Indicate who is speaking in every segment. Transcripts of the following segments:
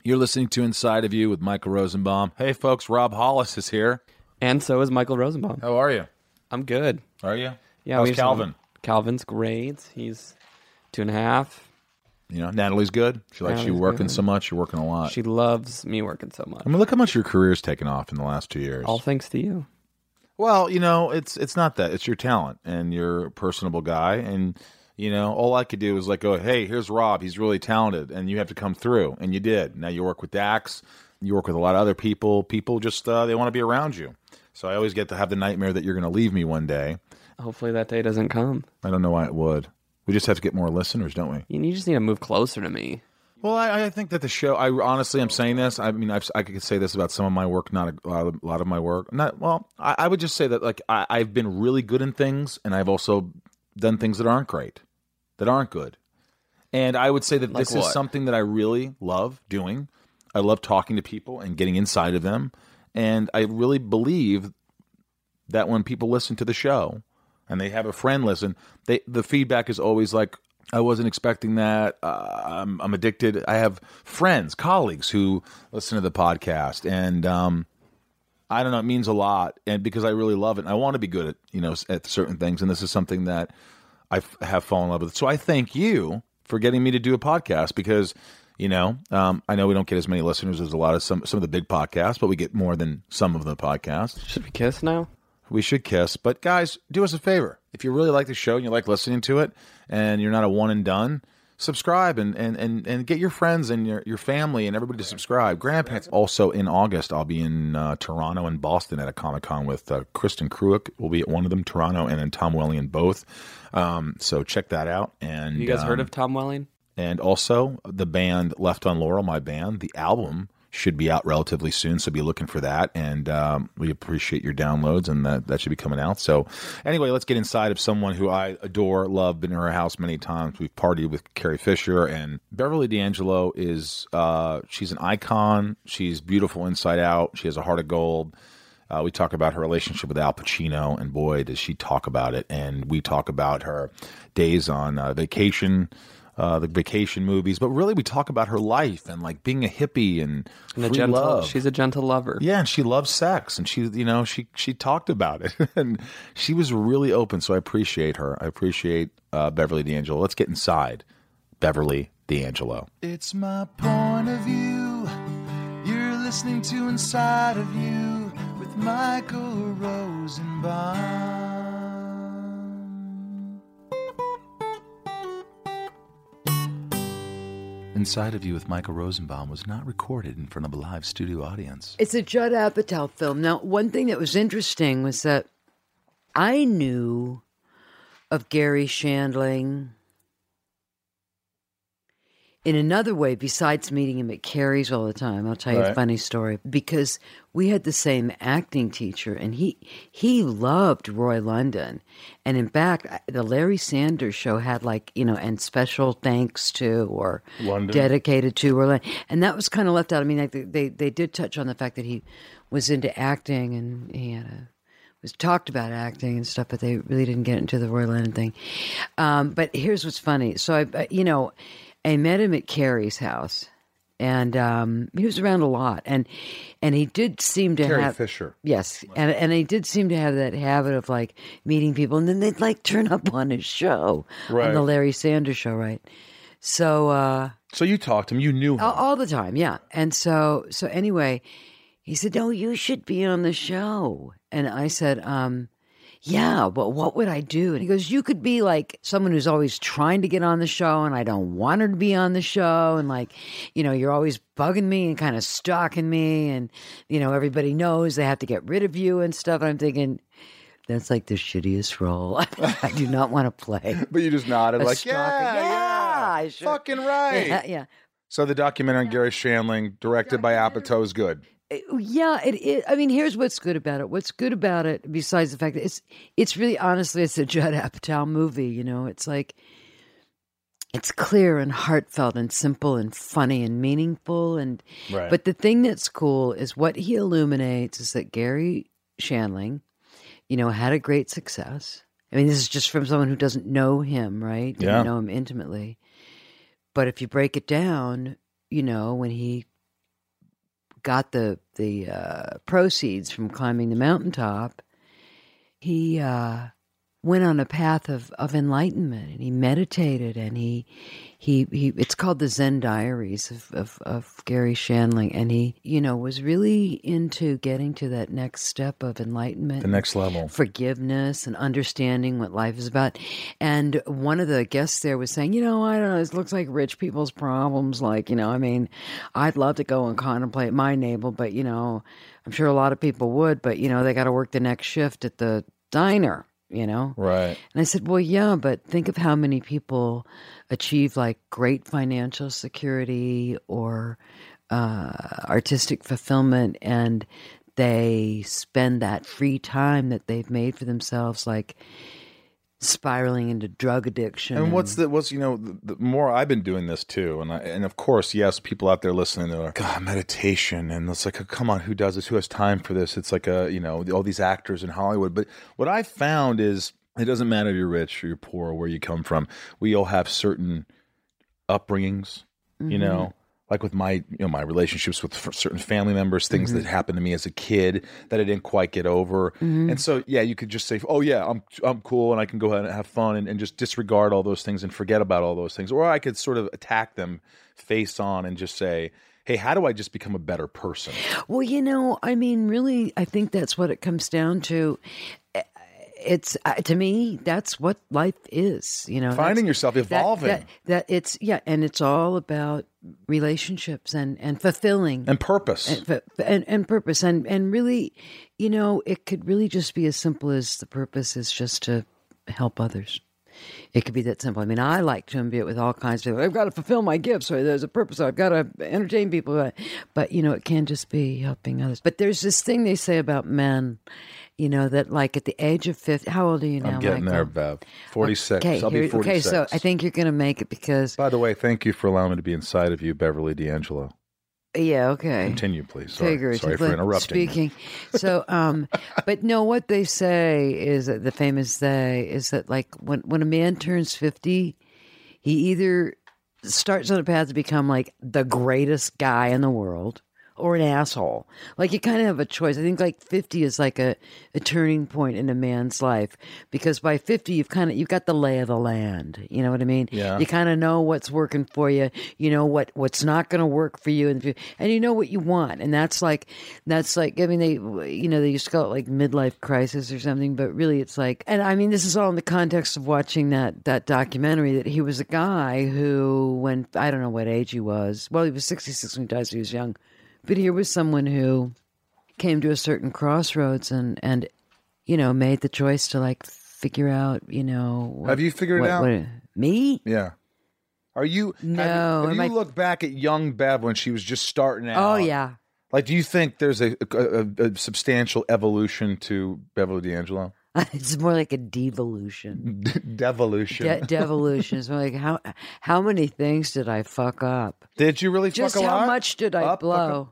Speaker 1: You're listening to Inside of You with Michael Rosenbaum. Hey, folks, Rob Hollis is here.
Speaker 2: And so is Michael Rosenbaum.
Speaker 1: How are you?
Speaker 2: I'm good.
Speaker 1: Are you?
Speaker 2: Yeah.
Speaker 1: How's Calvin?
Speaker 2: Calvin's great. He's 2.5.
Speaker 1: You know, Natalie's good. She likes you working so much. You're working a lot.
Speaker 2: She loves me working so much.
Speaker 1: I mean, look how much your career's taken off in the last 2 years.
Speaker 2: All thanks to you.
Speaker 1: Well, you know, it's not that. It's your talent, and you're a personable guy, and you know, all I could do was like go, hey, here's Rob. He's really talented, and you have to come through, and you did. Now you work with Dax. You work with a lot of other people. People just they want to be around you. So I always get to have the nightmare that you're going to leave me one day.
Speaker 2: Hopefully that day doesn't come.
Speaker 1: I don't know why it would. We just have to get more listeners, don't we?
Speaker 2: You just need to move closer to me.
Speaker 1: Well, I think that the show. I honestly, I'm saying this. I mean, I could say this about some of my work, not a lot of my work. Not well. I would just say that like I've been really good in things, and I've also done things that aren't great, that aren't good. And I would say that this is something that I really love doing. I love talking to people and getting inside of them, and I really believe that when people listen to the show and they have a friend listen, the feedback is always like, I wasn't expecting that. I'm addicted. I have friends, colleagues who listen to the podcast, and I don't know. It means a lot, and because I really love it, and I want to be good at at certain things, and this is something that I have fallen in love with. So I thank you for getting me to do a podcast because I know we don't get as many listeners as a lot of some of the big podcasts, but we get more than some of the podcasts.
Speaker 2: Should we kiss now?
Speaker 1: We should kiss, but guys, do us a favor. If you really like the show and you like listening to it, and you're not a one and done, subscribe and get your friends and your family and everybody to subscribe. Grandparents. Also in August, I'll be in Toronto and Boston at a Comic-Con with Kristen Kruick. Will be at one of them, Toronto, and then Tom Welling both. So check that out. And
Speaker 2: you guys heard of Tom Welling? And
Speaker 1: also the band Left on Laurel, my band, the album should be out relatively soon, so be looking for that. And we appreciate your downloads, and that should be coming out. So anyway, let's get inside of someone who I adore, love, been in her house many times. We've partied with Carrie Fisher, and Beverly D'Angelo is she's an icon. She's beautiful inside out. She has a heart of gold. We talk about her relationship with Al Pacino, and boy, does she talk about it. And we talk about her days on vacation, the vacation movies, but really we talk about her life and like being a hippie and free love.
Speaker 2: She's a gentle lover.
Speaker 1: Yeah, and she loves sex, and she talked about it, and she was really open. So I appreciate her. I appreciate Beverly D'Angelo. Let's get inside Beverly D'Angelo. It's my point of view. You're listening to Inside of You with Michael Rosenbaum. Inside of You with Michael Rosenbaum was not recorded in front of a live studio audience.
Speaker 3: It's a Judd Apatow film. Now, one thing that was interesting was that I knew of Gary Shandling in another way besides meeting him at Carrie's all the time. I'll tell you a funny story. Because we had the same acting teacher, and he loved Roy London. And in fact, the Larry Sanders Show had and special thanks to or
Speaker 1: London.
Speaker 3: Dedicated to Roy London. And that was kind of left out. I mean, they did touch on the fact that he was into acting, and he was talked about acting and stuff, but they really didn't get into the Roy London thing. But here's what's funny. So, I met him at Carrie's house, and he was around a lot, and he did seem to
Speaker 1: Carrie Fisher.
Speaker 3: Yes, and he did seem to have that habit of meeting people, and then they'd turn up on his show, on the Larry Sanders Show, right? So,
Speaker 1: so you talked to him, you knew him
Speaker 3: all the time, yeah. And so anyway, he said, "No, you should be on the show," and I said, yeah, but what would I do? And he goes, you could be like someone who's always trying to get on the show, and I don't want her to be on the show. And you're always bugging me and kind of stalking me. And, everybody knows they have to get rid of you and stuff. And I'm thinking, that's like the shittiest role I do not want to play.
Speaker 1: But you just nodded
Speaker 3: I should.
Speaker 1: Fucking right.
Speaker 3: Yeah.
Speaker 1: So the documentary on Gary Shandling, directed by Apatow, is good.
Speaker 3: Yeah, it is. I mean, here's what's good about it. What's good about it, besides the fact that it's really, honestly, it's a Judd Apatow movie. It's it's clear and heartfelt and simple and funny and meaningful. But the thing that's cool is what he illuminates is that Gary Shandling, had a great success. I mean, this is just from someone who doesn't know him, right? Didn't know him intimately. But if you break it down, when he got the proceeds from climbing the mountaintop, he went on a path of enlightenment, and he meditated, and he it's called the Zen Diaries of Gary Shandling, and he, was really into getting to that next step of enlightenment,
Speaker 1: the next level,
Speaker 3: forgiveness and understanding what life is about. And one of the guests there was saying, I don't know, this looks like rich people's problems. Like, I'd love to go and contemplate my navel, but I'm sure a lot of people would, but they got to work the next shift at the diner.
Speaker 1: Right.
Speaker 3: And I said, well, yeah, but think of how many people achieve like great financial security or artistic fulfillment, and they spend that free time that they've made for themselves like spiraling into drug addiction.
Speaker 1: And the more I've been doing this too, and of course, yes, people out there listening, they're like, God, meditation, and it's like, come on, who does this? Who has time for this? It's like all these actors in Hollywood. But what I found is, it doesn't matter if you're rich or you're poor or where you come from. We all have certain upbringings, like with my my relationships with certain family members, things that happened to me as a kid that I didn't quite get over. And so, yeah, you could just say, oh yeah, I'm cool, and I can go ahead and have fun and just disregard all those things and forget about all those things. Or I could sort of attack them face on and just say, hey, how do I just become a better person?
Speaker 3: Well, really, I think that's what it comes down to. It's to me, that's what life is.
Speaker 1: Finding yourself, evolving.
Speaker 3: That it's and it's all about relationships and fulfilling
Speaker 1: and purpose
Speaker 3: and purpose and really, it could really just be as simple as the purpose is just to help others. It could be that simple. I like to imbue it with all kinds of people. I've got to fulfill my gifts, or there's a purpose. I've got to entertain people. But it can just be helping others. But there's this thing they say about men, that like at the age of 50, how old are you now,
Speaker 1: I'm getting
Speaker 3: Michael?
Speaker 1: there, Bev. 46.
Speaker 3: Okay,
Speaker 1: I'll be 46.
Speaker 3: Okay, so I think you're going to make it because...
Speaker 1: By the way, thank you for allowing me to be inside of you, Beverly D'Angelo.
Speaker 3: Yeah, okay.
Speaker 1: Continue, please. Sorry for interrupting.
Speaker 3: Speaking. So, but no, what they say is that the famous they is that like when a man turns 50, he either starts on a path to become like the greatest guy in the world, or an asshole. Like you kind of have a choice. I think like 50 is like a turning point in a man's life, because by 50 you've got the lay of the land. You know what I mean?
Speaker 1: Yeah.
Speaker 3: You kind of know what's working for you. You know what's not going to work for you, and you know what you want. And that's like I mean they used to call it like midlife crisis or something, but really it's like, and this is all in the context of watching that documentary, that he was a guy who, when I don't know what age he was. Well, he was 66 when he died, so he was young. But here was someone who came to a certain crossroads and made the choice to like figure out,
Speaker 1: Have you figured it out?
Speaker 3: Me?
Speaker 1: Yeah. Are you?
Speaker 3: No.
Speaker 1: Have you look back at young Bev when she was just starting out?
Speaker 3: Oh yeah.
Speaker 1: Like, do you think there's a substantial evolution to Beverly D'Angelo?
Speaker 3: It's more like a devolution.
Speaker 1: Devolution.
Speaker 3: Devolution. It's more like how many things did I fuck up?
Speaker 1: Did you really fuck a lot?
Speaker 3: Just how much did I blow?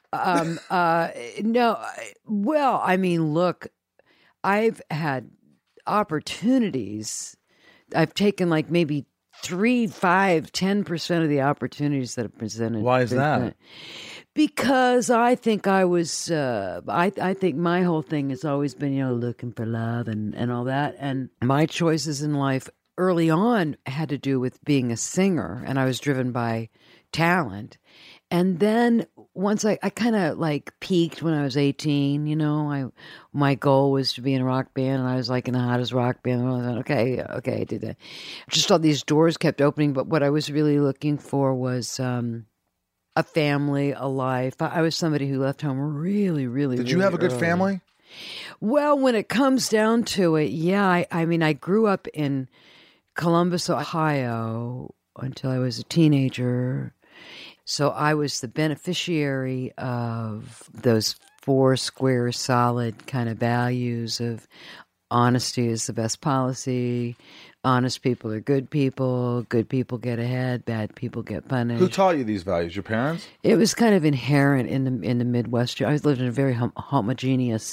Speaker 3: No. Well, look, I've had opportunities. I've taken like maybe 3, 5, 10% of the opportunities that have presented.
Speaker 1: Why is that?
Speaker 3: Because I think I was, I think my whole thing has always been, looking for love and all that. And my choices in life early on had to do with being a singer, and I was driven by talent. And then once I kind of like peaked when I was 18, my goal was to be in a rock band, and I was like in the hottest rock band. And I thought, okay, I did that. Just all these doors kept opening, but what I was really looking for was a family, a life. I was somebody who left home really, really.
Speaker 1: Did you have a good family?
Speaker 3: Well, when it comes down to it, yeah. I grew up in Columbus, Ohio, until I was a teenager. So I was the beneficiary of those 4 square, solid kind of values of honesty is the best policy. Honest people are good people get ahead, bad people get punished.
Speaker 1: Who taught you these values? Your parents?
Speaker 3: It was kind of inherent in the Midwest. I lived in a very homogeneous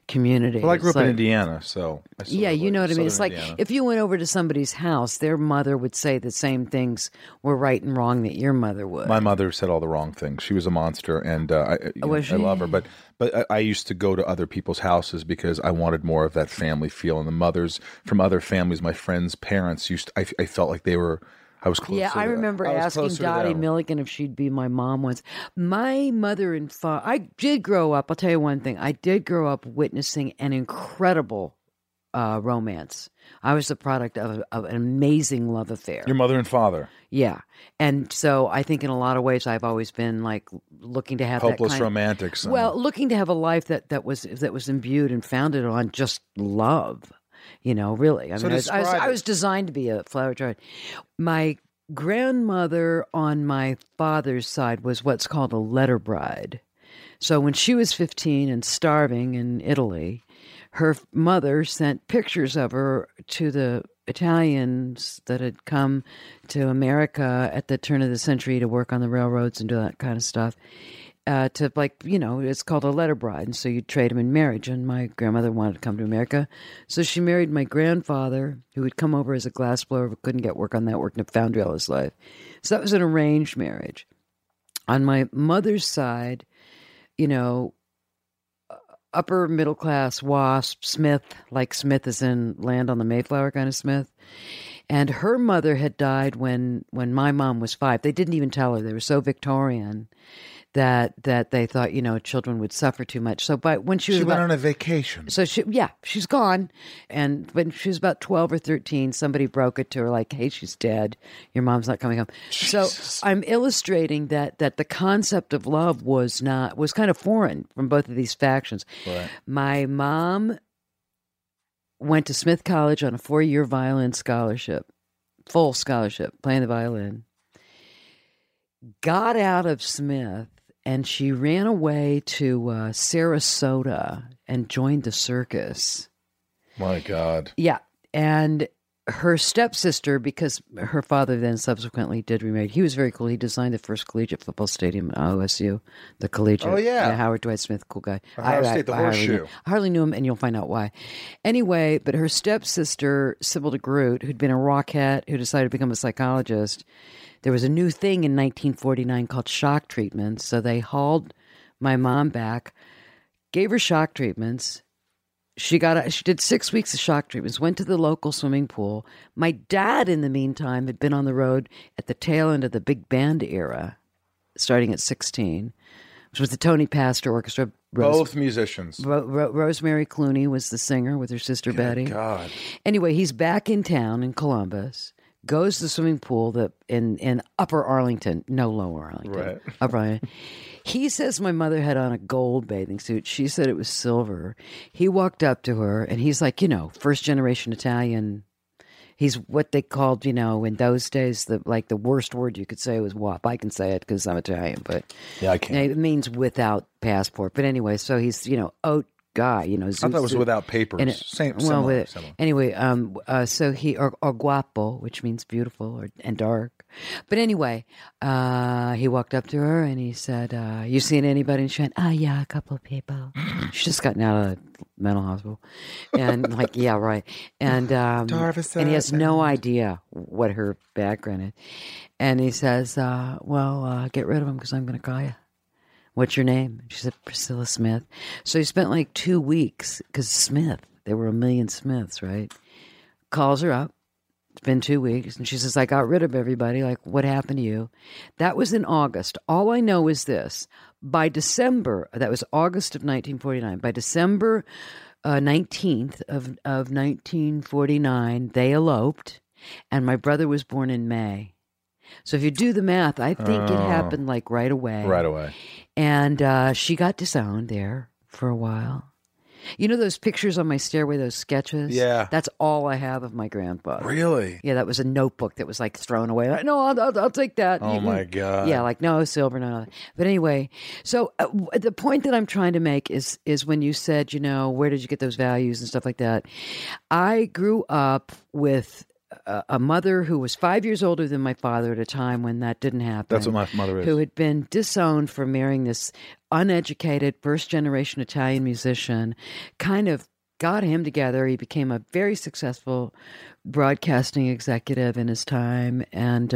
Speaker 3: communities.
Speaker 1: Well, I grew up in Indiana, so
Speaker 3: yeah, you know what I mean. It's like
Speaker 1: Indiana.
Speaker 3: if you went over to somebody's house, their mother would say the same things were right and wrong that your mother would.
Speaker 1: My mother said all the wrong things. She was a monster, and I love her. But I used to go to other people's houses because I wanted more of that family feel. And the mothers from other families, my friends' parents I felt like they were. I was close.
Speaker 3: Yeah, I remember asking Dottie Milligan if she'd be my mom once. My mother and father, I did grow up, I'll tell you one thing, I did grow up witnessing an incredible romance. I was the product of an amazing love affair.
Speaker 1: Your mother and father.
Speaker 3: Yeah. And so I think in a lot of ways I've always been like looking to have
Speaker 1: hopeless
Speaker 3: that kind
Speaker 1: romantics.
Speaker 3: Well, looking to have a life that was imbued and founded on just love. You know, really. I mean, I was designed to be a flower child. My grandmother on my father's side was what's called a letter bride. So when she was 15 and starving in Italy, her mother sent pictures of her to the Italians that had come to America at the turn of the century to work on the railroads and do that kind of stuff. To it's called a letter bride. And so you trade them in marriage. And my grandmother wanted to come to America. So she married my grandfather, who had come over as a glassblower, but couldn't get work on that, worked in a foundry all his life. So that was an arranged marriage. On my mother's side, upper middle class WASP, Smith, like Smith is in Land on the Mayflower kind of Smith. And her mother had died when my mom was 5. They didn't even tell her. They were so Victorian that they thought, children would suffer too much. So when she
Speaker 1: went on a vacation.
Speaker 3: So she's gone. And when she was about 12 or 13, somebody broke it to her like, hey, she's dead. Your mom's not coming home. Jesus. So I'm illustrating that the concept of love was kind of foreign from both of these factions.
Speaker 1: Right.
Speaker 3: My mom went to Smith College on a 4-year violin scholarship, full scholarship, playing the violin. Got out of Smith, and she ran away to Sarasota and joined the circus.
Speaker 1: My God.
Speaker 3: Yeah. And her stepsister, because her father then subsequently did remarry. He was very cool. He designed the first collegiate football stadium at OSU, the collegiate.
Speaker 1: Oh, yeah.
Speaker 3: Howard Dwight Smith, cool guy.
Speaker 1: Ohio State, the horseshoe.
Speaker 3: I hardly knew him, and you'll find out why. Anyway, but her stepsister, Sybil DeGroot, who'd been a rockette, who decided to become a psychologist, there was a new thing in 1949 called shock treatments. So they hauled my mom back, gave her shock treatments. She did 6 weeks of shock treatments, went to the local swimming pool. My dad, in the meantime, had been on the road at the tail end of the big band era, starting at 16, which was the Tony Pastor Orchestra.
Speaker 1: Both musicians.
Speaker 3: Rosemary Clooney was the singer with her sister Betty.
Speaker 1: God.
Speaker 3: Anyway, he's back in town in Columbus, goes to the swimming pool in Upper Arlington, no Lower Arlington.
Speaker 1: Right.
Speaker 3: Upper Arlington. He says my mother had on a gold bathing suit. She said it was silver. He walked up to her, and he's like, first generation Italian. He's what they called, in those days, the worst word you could say was WAP. I can say it because I'm Italian, but
Speaker 1: yeah, I can't.
Speaker 3: It means without passport. But anyway, so he's, haute guy,
Speaker 1: I thought it was without papers. Similar.
Speaker 3: Anyway, so he or guapo, which means beautiful and dark. But anyway, he walked up to her and he said, "You seen anybody?" And she went, yeah, a couple of people." She's just gotten out of the mental hospital, and like, yeah, right. And and he has no idea what her background is. And he says, "Well, get rid of him because I'm going to call you. What's your name?" She said, "Priscilla Smith." So he spent like 2 weeks, because Smith, there were a million Smiths, right? Calls her up. It's been 2 weeks. And she says, "I got rid of everybody. Like, what happened to you?" That was in August. All I know is this. By December, that was August of 1949. By December 19th of 1949, they eloped. And my brother was born in May. So if you do the math, I think it happened like right away.
Speaker 1: Right away.
Speaker 3: And she got disowned there for a while. You know those pictures on my stairway, those sketches?
Speaker 1: Yeah.
Speaker 3: That's all I have of my grandfather.
Speaker 1: Really?
Speaker 3: Yeah, that was a notebook that was like thrown away. Like, no, I'll take that.
Speaker 1: Oh, my God.
Speaker 3: Yeah, like, no, silver, no. But anyway, so the point that I'm trying to make is when you said, where did you get those values and stuff like that? I grew up with a mother who was 5 years older than my father at a time when that didn't happen.
Speaker 1: That's what my mother is.
Speaker 3: Who had been disowned for marrying this uneducated first-generation Italian musician, kind of got him together. He became a very successful broadcasting executive in his time, and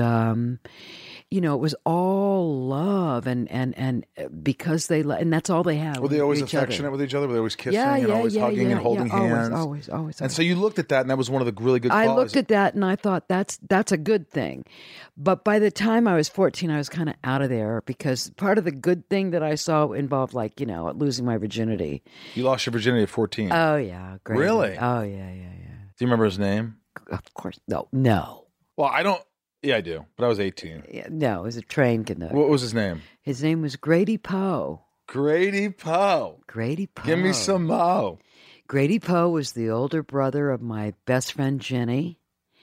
Speaker 3: it was all love, and because and that's all they had.
Speaker 1: Were they always
Speaker 3: each other.
Speaker 1: affectionate with each other? Were they always kissing and always hugging and holding hands?
Speaker 3: Always.
Speaker 1: And so you looked at that, and that was one of the really good
Speaker 3: I
Speaker 1: qualities.
Speaker 3: looked at that, and I thought that's a good thing. But by the time I was 14, I was kind of out of there, because part of the good thing that I saw involved, losing my virginity.
Speaker 1: You lost your virginity at 14.
Speaker 3: Oh yeah, great.
Speaker 1: Really?
Speaker 3: Oh yeah.
Speaker 1: Do you remember his name?
Speaker 3: Of course, no.
Speaker 1: Well, I don't. Yeah, I do. But I was 18.
Speaker 3: Yeah, no, it was a train conductor.
Speaker 1: What was his name?
Speaker 3: His name was Grady Poe.
Speaker 1: Grady Poe.
Speaker 3: Grady Poe.
Speaker 1: Give me some mo.
Speaker 3: Grady Poe was the older brother of my best friend Jenny.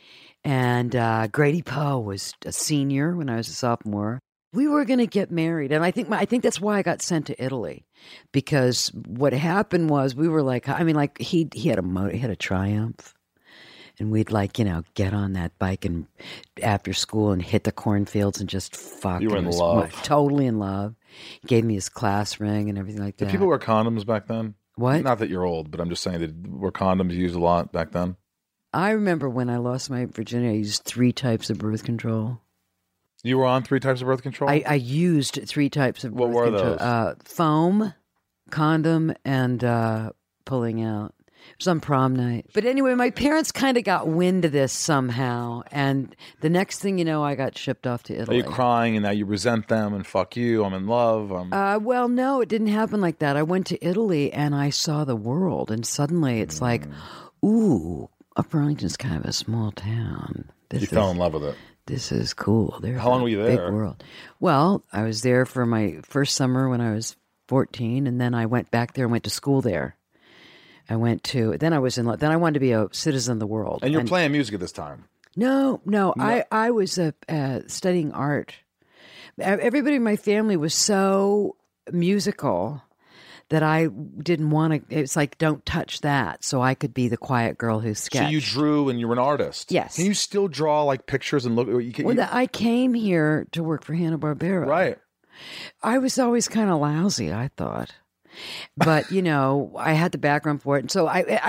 Speaker 3: And Grady Poe was a senior when I was a sophomore. We were going to get married, and I think that's why I got sent to Italy, because what happened was we were he had a Triumph, and we'd get on that bike and after school and hit the cornfields and just fuck.
Speaker 1: You were in love,
Speaker 3: totally in love. He gave me his class ring and everything like that.
Speaker 1: Did people wear condoms back then?
Speaker 3: What?
Speaker 1: Not that you're old, but I'm just saying that were condoms used a lot back then?
Speaker 3: I remember when I lost my virginity, I used 3 types of birth control.
Speaker 1: You were on 3 types of birth control?
Speaker 3: I used 3 types of birth control.
Speaker 1: What were those?
Speaker 3: Foam, condom, and pulling out. It was on prom night. But anyway, my parents kind of got wind of this somehow. And the next thing you know, I got shipped off to Italy.
Speaker 1: Are you crying and now you resent them and fuck you, I'm in love?
Speaker 3: Well, no, it didn't happen like that. I went to Italy and I saw the world. And suddenly it's like, ooh, Upper Arlington's kind of a small town.
Speaker 1: You fell in love with it.
Speaker 3: This is cool.
Speaker 1: How long were you there?
Speaker 3: Big world. Well, I was there for my first summer when I was 14, and then I went back there and went to school there. Then I wanted to be a citizen of the world.
Speaker 1: And you're playing music at this time?
Speaker 3: No. I was studying art. Everybody in my family was so musical that I didn't want to. It's like, don't touch that. So I could be the quiet girl who sketched.
Speaker 1: So you drew and you were an artist.
Speaker 3: Yes.
Speaker 1: Can you still draw like pictures and look?
Speaker 3: I came here to work for Hanna-Barbera.
Speaker 1: Right.
Speaker 3: I was always kind of lousy, I thought. But, I had the background for it. And so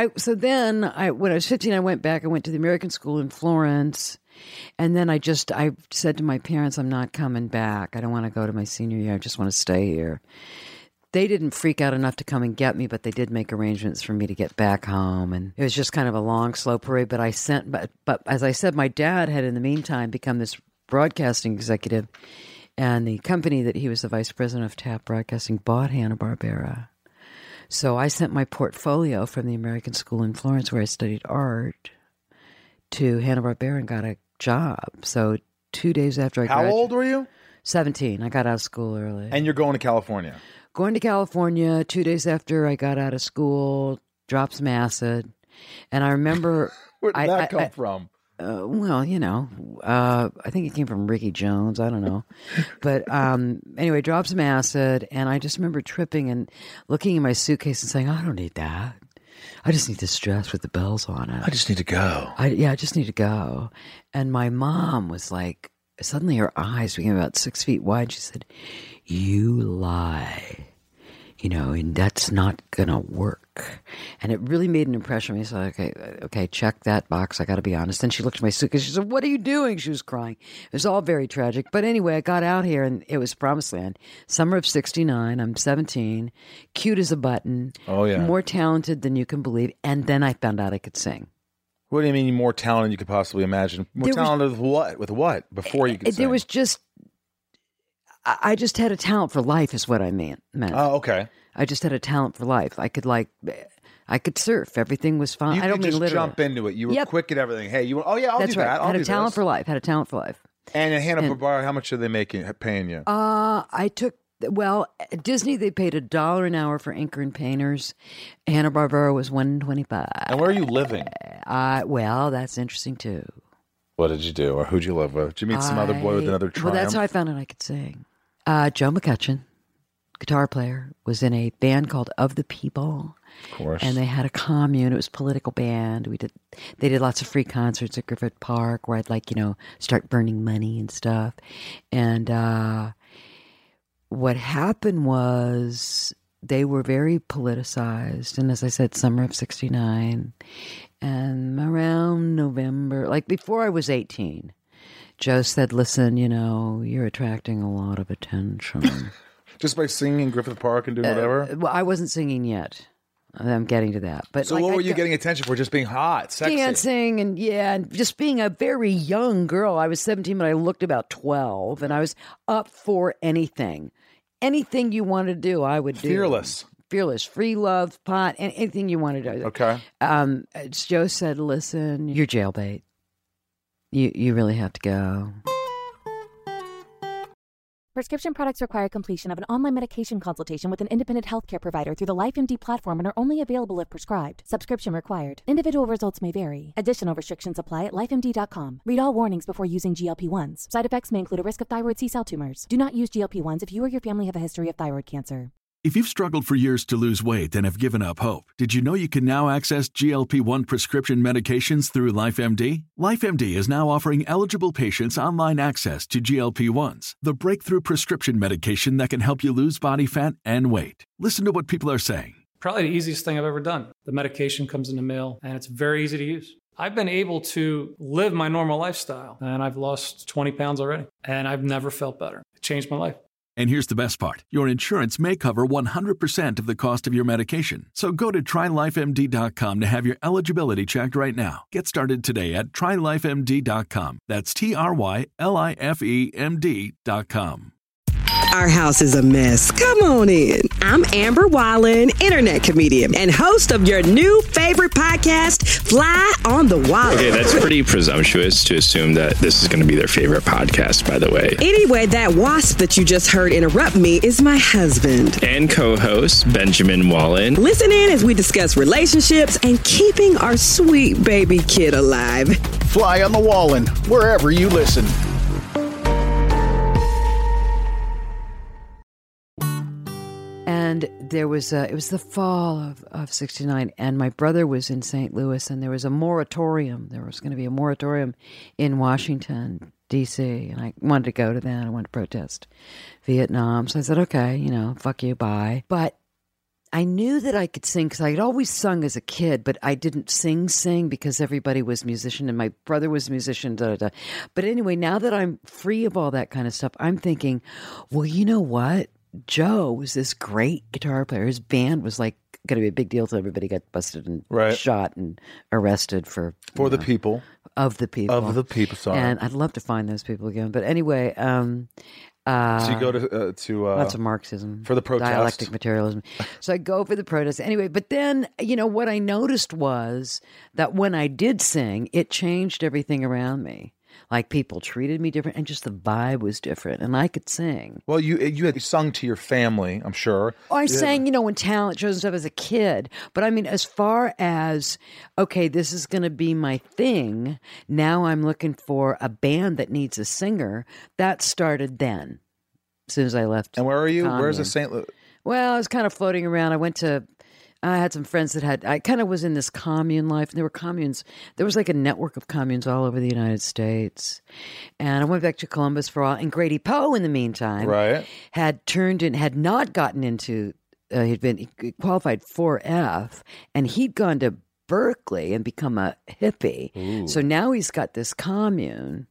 Speaker 3: when I was 15, I went back. I went to the American School in Florence. And then I said to my parents, I'm not coming back. I don't want to go to my senior year. I just want to stay here. They didn't freak out enough to come and get me, but they did make arrangements for me to get back home. And it was just kind of a long, slow parade. But as I said, my dad had in the meantime become this broadcasting executive. And the company that he was the vice president of TAP Broadcasting bought Hanna-Barbera. So I sent my portfolio from the American School in Florence, where I studied art, to Hanna-Barbera and got a job. So 2 days after I graduated.
Speaker 1: How old were you?
Speaker 3: 17. I got out of school early.
Speaker 1: And you're going to California?
Speaker 3: Going to California 2 days after I got out of school, dropped some acid. And I remember...
Speaker 1: Where did that come from?
Speaker 3: I think it came from Ricky Jones. I don't know. But anyway, dropped some acid. And I just remember tripping and looking in my suitcase and saying, I don't need that. I just need this dress with the bells on it.
Speaker 1: I just need to go.
Speaker 3: I just need to go. And my mom was like, suddenly her eyes became about 6 feet wide. She said, you lie. And that's not going to work. And it really made an impression on me. So, okay, check that box. I got to be honest. And she looked at my suitcase. She said, what are you doing? She was crying. It was all very tragic. But anyway, I got out here and it was promised land. Summer of 69. I'm 17. Cute as a button.
Speaker 1: Oh, yeah.
Speaker 3: More talented than you can believe. And then I found out I could sing.
Speaker 1: What do you mean more talented than you could possibly imagine? More talented with what? With what? Before you could sing?
Speaker 3: There was just... I just had a talent for life is what I meant.
Speaker 1: Oh, okay.
Speaker 3: I just had a talent for life. I could surf. Everything was fine. I don't mean literally.
Speaker 1: Jump into it. You were quick at everything. Hey, I'll do that.
Speaker 3: Had a talent for life.
Speaker 1: And at Hanna-Barbera, how much are they paying you?
Speaker 3: Disney, they paid $1 an hour for anchor and painters. Hanna-Barbera was $1.25.
Speaker 1: And where are you living?
Speaker 3: That's interesting too.
Speaker 1: What did you do? Or who'd you live with? Did you meet some other boy with another Triumph?
Speaker 3: Well, that's how I found out I could sing. Joe McCutcheon. guitar player, was in a band called Of the People.
Speaker 1: Of course.
Speaker 3: And they had a commune. It was a political band. They did lots of free concerts at Griffith Park where I'd start burning money and stuff. And what happened was they were very politicized. And as I said, summer of 69. And around November, like before I was 18, Joe said, listen, you're attracting a lot of attention.
Speaker 1: Just by singing in Griffith Park and doing whatever?
Speaker 3: Well, I wasn't singing yet. I'm getting to that. But
Speaker 1: so what were you getting attention for? Just being hot, sexy?
Speaker 3: Dancing and just being a very young girl. I was 17, but I looked about 12, and I was up for anything. Anything you wanted to do, I would do. Fearless, free love, pot, anything you wanted to do.
Speaker 1: Okay.
Speaker 3: Joe said, listen, you're jailbait. You really have to go.
Speaker 4: Prescription products require completion of an online medication consultation with an independent healthcare provider through the LifeMD platform and are only available if prescribed. Subscription required. Individual results may vary. Additional restrictions apply at lifemd.com. Read all warnings before using GLP-1s. Side effects may include a risk of thyroid C-cell tumors. Do not use GLP-1s if you or your family have a history of thyroid cancer.
Speaker 5: If you've struggled for years to lose weight and have given up hope, did you know you can now access GLP-1 prescription medications through LifeMD? LifeMD is now offering eligible patients online access to GLP-1s, the breakthrough prescription medication that can help you lose body fat and weight. Listen to what people are saying.
Speaker 6: Probably the easiest thing I've ever done. The medication comes in the mail, and it's very easy to use. I've been able to live my normal lifestyle, and I've lost 20 pounds already, and I've never felt better. It changed my life.
Speaker 5: And here's the best part. Your insurance may cover 100% of the cost of your medication. So go to TryLifeMD.com to have your eligibility checked right now. Get started today at TryLifeMD.com. That's TryLifeMD.com.
Speaker 7: Our house is a mess. Come on in. I'm Amber Wallen, internet comedian and host of your new favorite podcast, Fly on the Wallen.
Speaker 8: Okay, that's pretty presumptuous to assume that this is going to be their favorite podcast, by the way.
Speaker 7: Anyway, that wasp that you just heard interrupt me is my husband.
Speaker 8: And co-host, Benjamin Wallen.
Speaker 7: Listen in as we discuss relationships and keeping our sweet baby kid alive.
Speaker 9: Fly on the Wallen, wherever you listen.
Speaker 3: And it was the fall of 69, and my brother was in St. Louis, and there was a moratorium. There was going to be a moratorium in Washington, D.C., and I wanted to go to that. I wanted to protest Vietnam. So I said, okay, fuck you, bye. But I knew that I could sing because I had always sung as a kid, but I didn't sing because everybody was musician, and my brother was a musician, But anyway, now that I'm free of all that kind of stuff, I'm thinking, well, you know what? Joe was this great guitar player. His band was like going to be a big deal, so everybody got busted and shot and arrested for
Speaker 1: the people.
Speaker 3: Of the people.
Speaker 1: Of the people, sorry.
Speaker 3: And I'd love to find those people again. But anyway,
Speaker 1: so you go to
Speaker 3: lots of Marxism
Speaker 1: for the protest,
Speaker 3: dialectic materialism. So I go for the protest anyway. But then what I noticed was that when I did sing, it changed everything around me. Like people treated me different, and just the vibe was different, and I could sing.
Speaker 1: Well, you had sung to your family, I'm sure.
Speaker 3: Oh, I sang, in talent shows and stuff as a kid. But I mean, as far as, okay, this is going to be my thing, now I'm looking for a band that needs a singer. That started then, as soon as I left.
Speaker 1: And where are you?
Speaker 3: Commune.
Speaker 1: Where's the St. Louis?
Speaker 3: Well, I was kind of floating around. I had some friends I kind of was in this commune life. And there were communes. There was like a network of communes all over the United States. And I went back to Columbus for a while. And Grady Poe, in the meantime, had not gotten into, he qualified 4F, and he'd gone to Berkeley and become a hippie. Ooh. So now he's got this commune.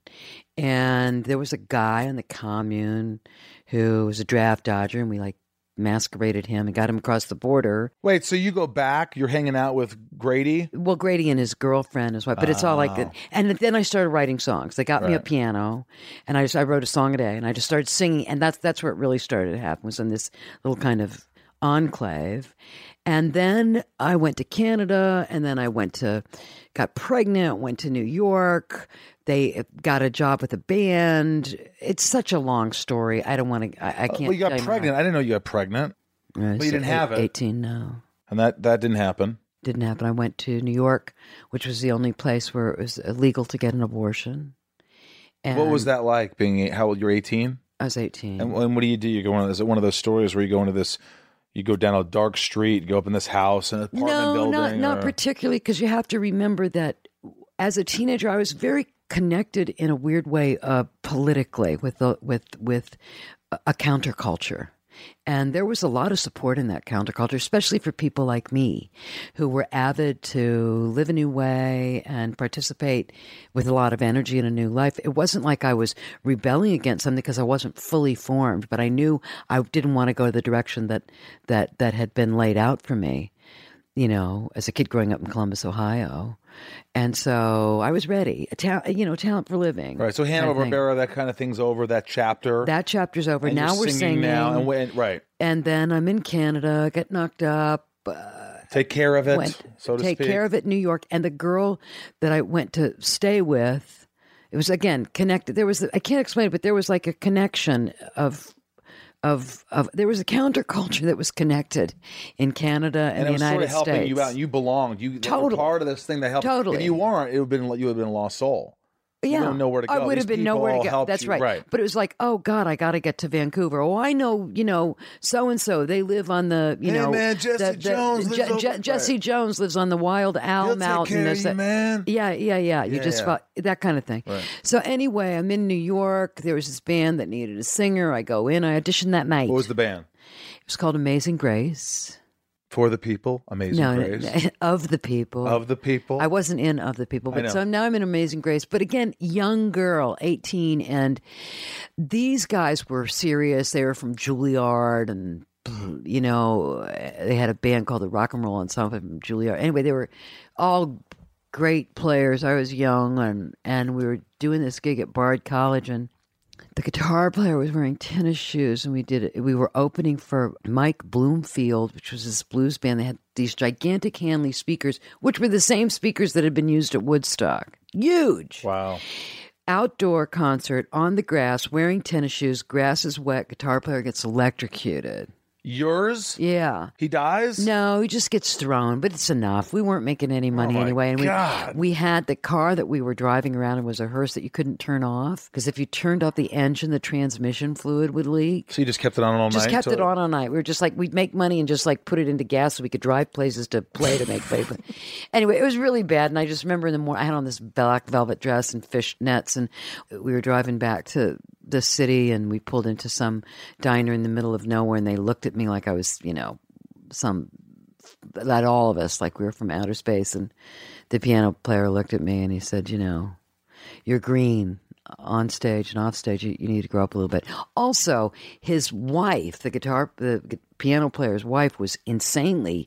Speaker 3: And there was a guy on the commune who was a draft dodger, and we masqueraded him and got him across the border.
Speaker 1: Wait, so you go back, you're hanging out with Grady?
Speaker 3: Well, Grady and his girlfriend as well, but it's all like that. And then I started writing songs. They got me a piano, and I wrote a song a day, and I just started singing, and that's where it really started to happen, was in this little kind of enclave. And then I went to Canada, and then I got pregnant, went to New York. They got a job with a band. It's such a long story. I don't want to, I can't.
Speaker 1: Well, you got pregnant. I didn't know you got pregnant. But you didn't have it.
Speaker 3: 18, no.
Speaker 1: And that didn't happen?
Speaker 3: Didn't happen. I went to New York, which was the only place where it was illegal to get an abortion. And
Speaker 1: what was that like, being, how old, you're 18?
Speaker 3: I was 18.
Speaker 1: And what do? You go on? Is it one of those stories where you go into this? You go down a dark street, go up in this house, an apartment building?
Speaker 3: No, not particularly, because you have to remember that as a teenager, I was very connected in a weird way politically with a counterculture. And there was a lot of support in that counterculture, especially for people like me who were avid to live a new way and participate with a lot of energy in a new life. It wasn't like I was rebelling against something because I wasn't fully formed, but I knew I didn't want to go the direction that had been laid out for me, as a kid growing up in Columbus, Ohio. And so I was ready. Talent for living.
Speaker 1: Right. So Hanna-Barbera, that kind of thing's over. That chapter.
Speaker 3: That chapter's over.
Speaker 1: And
Speaker 3: now we're singing
Speaker 1: now, right.
Speaker 3: And then I'm in Canada. Got knocked up.
Speaker 1: Take care of it. So to
Speaker 3: take
Speaker 1: speak.
Speaker 3: care of it in New York. And the girl that I went to stay with, it was again connected. I can't explain it, but there was like a connection of there was a counterculture that was connected in Canada and the United States.
Speaker 1: And it was sort of helping you out. And you belonged. You were part of this thing that helped.
Speaker 3: Totally.
Speaker 1: If you weren't, you would have been a lost soul.
Speaker 3: Yeah.
Speaker 1: You don't know where to go.
Speaker 3: I would have been nowhere to go. That's right. But it was like, oh God, I got to get to Vancouver. Oh, I know, so and so. They live on the,
Speaker 1: hey man, Jesse Jones lives over
Speaker 3: Jesse Jones lives on the Wild Owl
Speaker 1: He'll
Speaker 3: Mountain.
Speaker 1: Take care of you, man.
Speaker 3: Yeah. You just fought, that kind of thing.
Speaker 1: Right.
Speaker 3: So anyway, I'm in New York. There was this band that needed a singer. I go in. I auditioned that night.
Speaker 1: What was the band?
Speaker 3: It was called Amazing Grace.
Speaker 1: For the People, Amazing Grace.
Speaker 3: Of the People.
Speaker 1: Of the People.
Speaker 3: I wasn't in Of the People, but so now I'm in Amazing Grace. But again, young girl, 18, and these guys were serious. They were from Juilliard, and they had a band called the Rock and Roll Ensemble from Juilliard. Anyway, they were all great players. I was young, and we were doing this gig at Bard College, and the guitar player was wearing tennis shoes, and we were opening for Mike Bloomfield, which was this blues band. They had these gigantic Hanley speakers, which were the same speakers that had been used at Woodstock. Huge.
Speaker 1: Wow.
Speaker 3: Outdoor concert on the grass, wearing tennis shoes. Grass is wet. Guitar player gets electrocuted.
Speaker 1: Yours?
Speaker 3: Yeah.
Speaker 1: He dies?
Speaker 3: No, he just gets thrown, but it's enough. We weren't making any money anyway. And we had the car that we were driving around in was a hearse that you couldn't turn off, because if you turned off the engine, the transmission fluid would leak.
Speaker 1: So you just kept it on all night?
Speaker 3: Just kept it on all night. We were just like, we'd make money and just like put it into gas so we could drive places to play to make money. But anyway, it was really bad. And I just remember in the morning, I had on this black velvet dress and fish nets, and we were driving back to the city, and we pulled into some diner in the middle of nowhere, and they looked at me like I was, that all of us, like we were from outer space. And the piano player looked at me and he said, you're green on stage and off stage. You need to grow up a little bit. Also, his wife, the piano player's wife, was insanely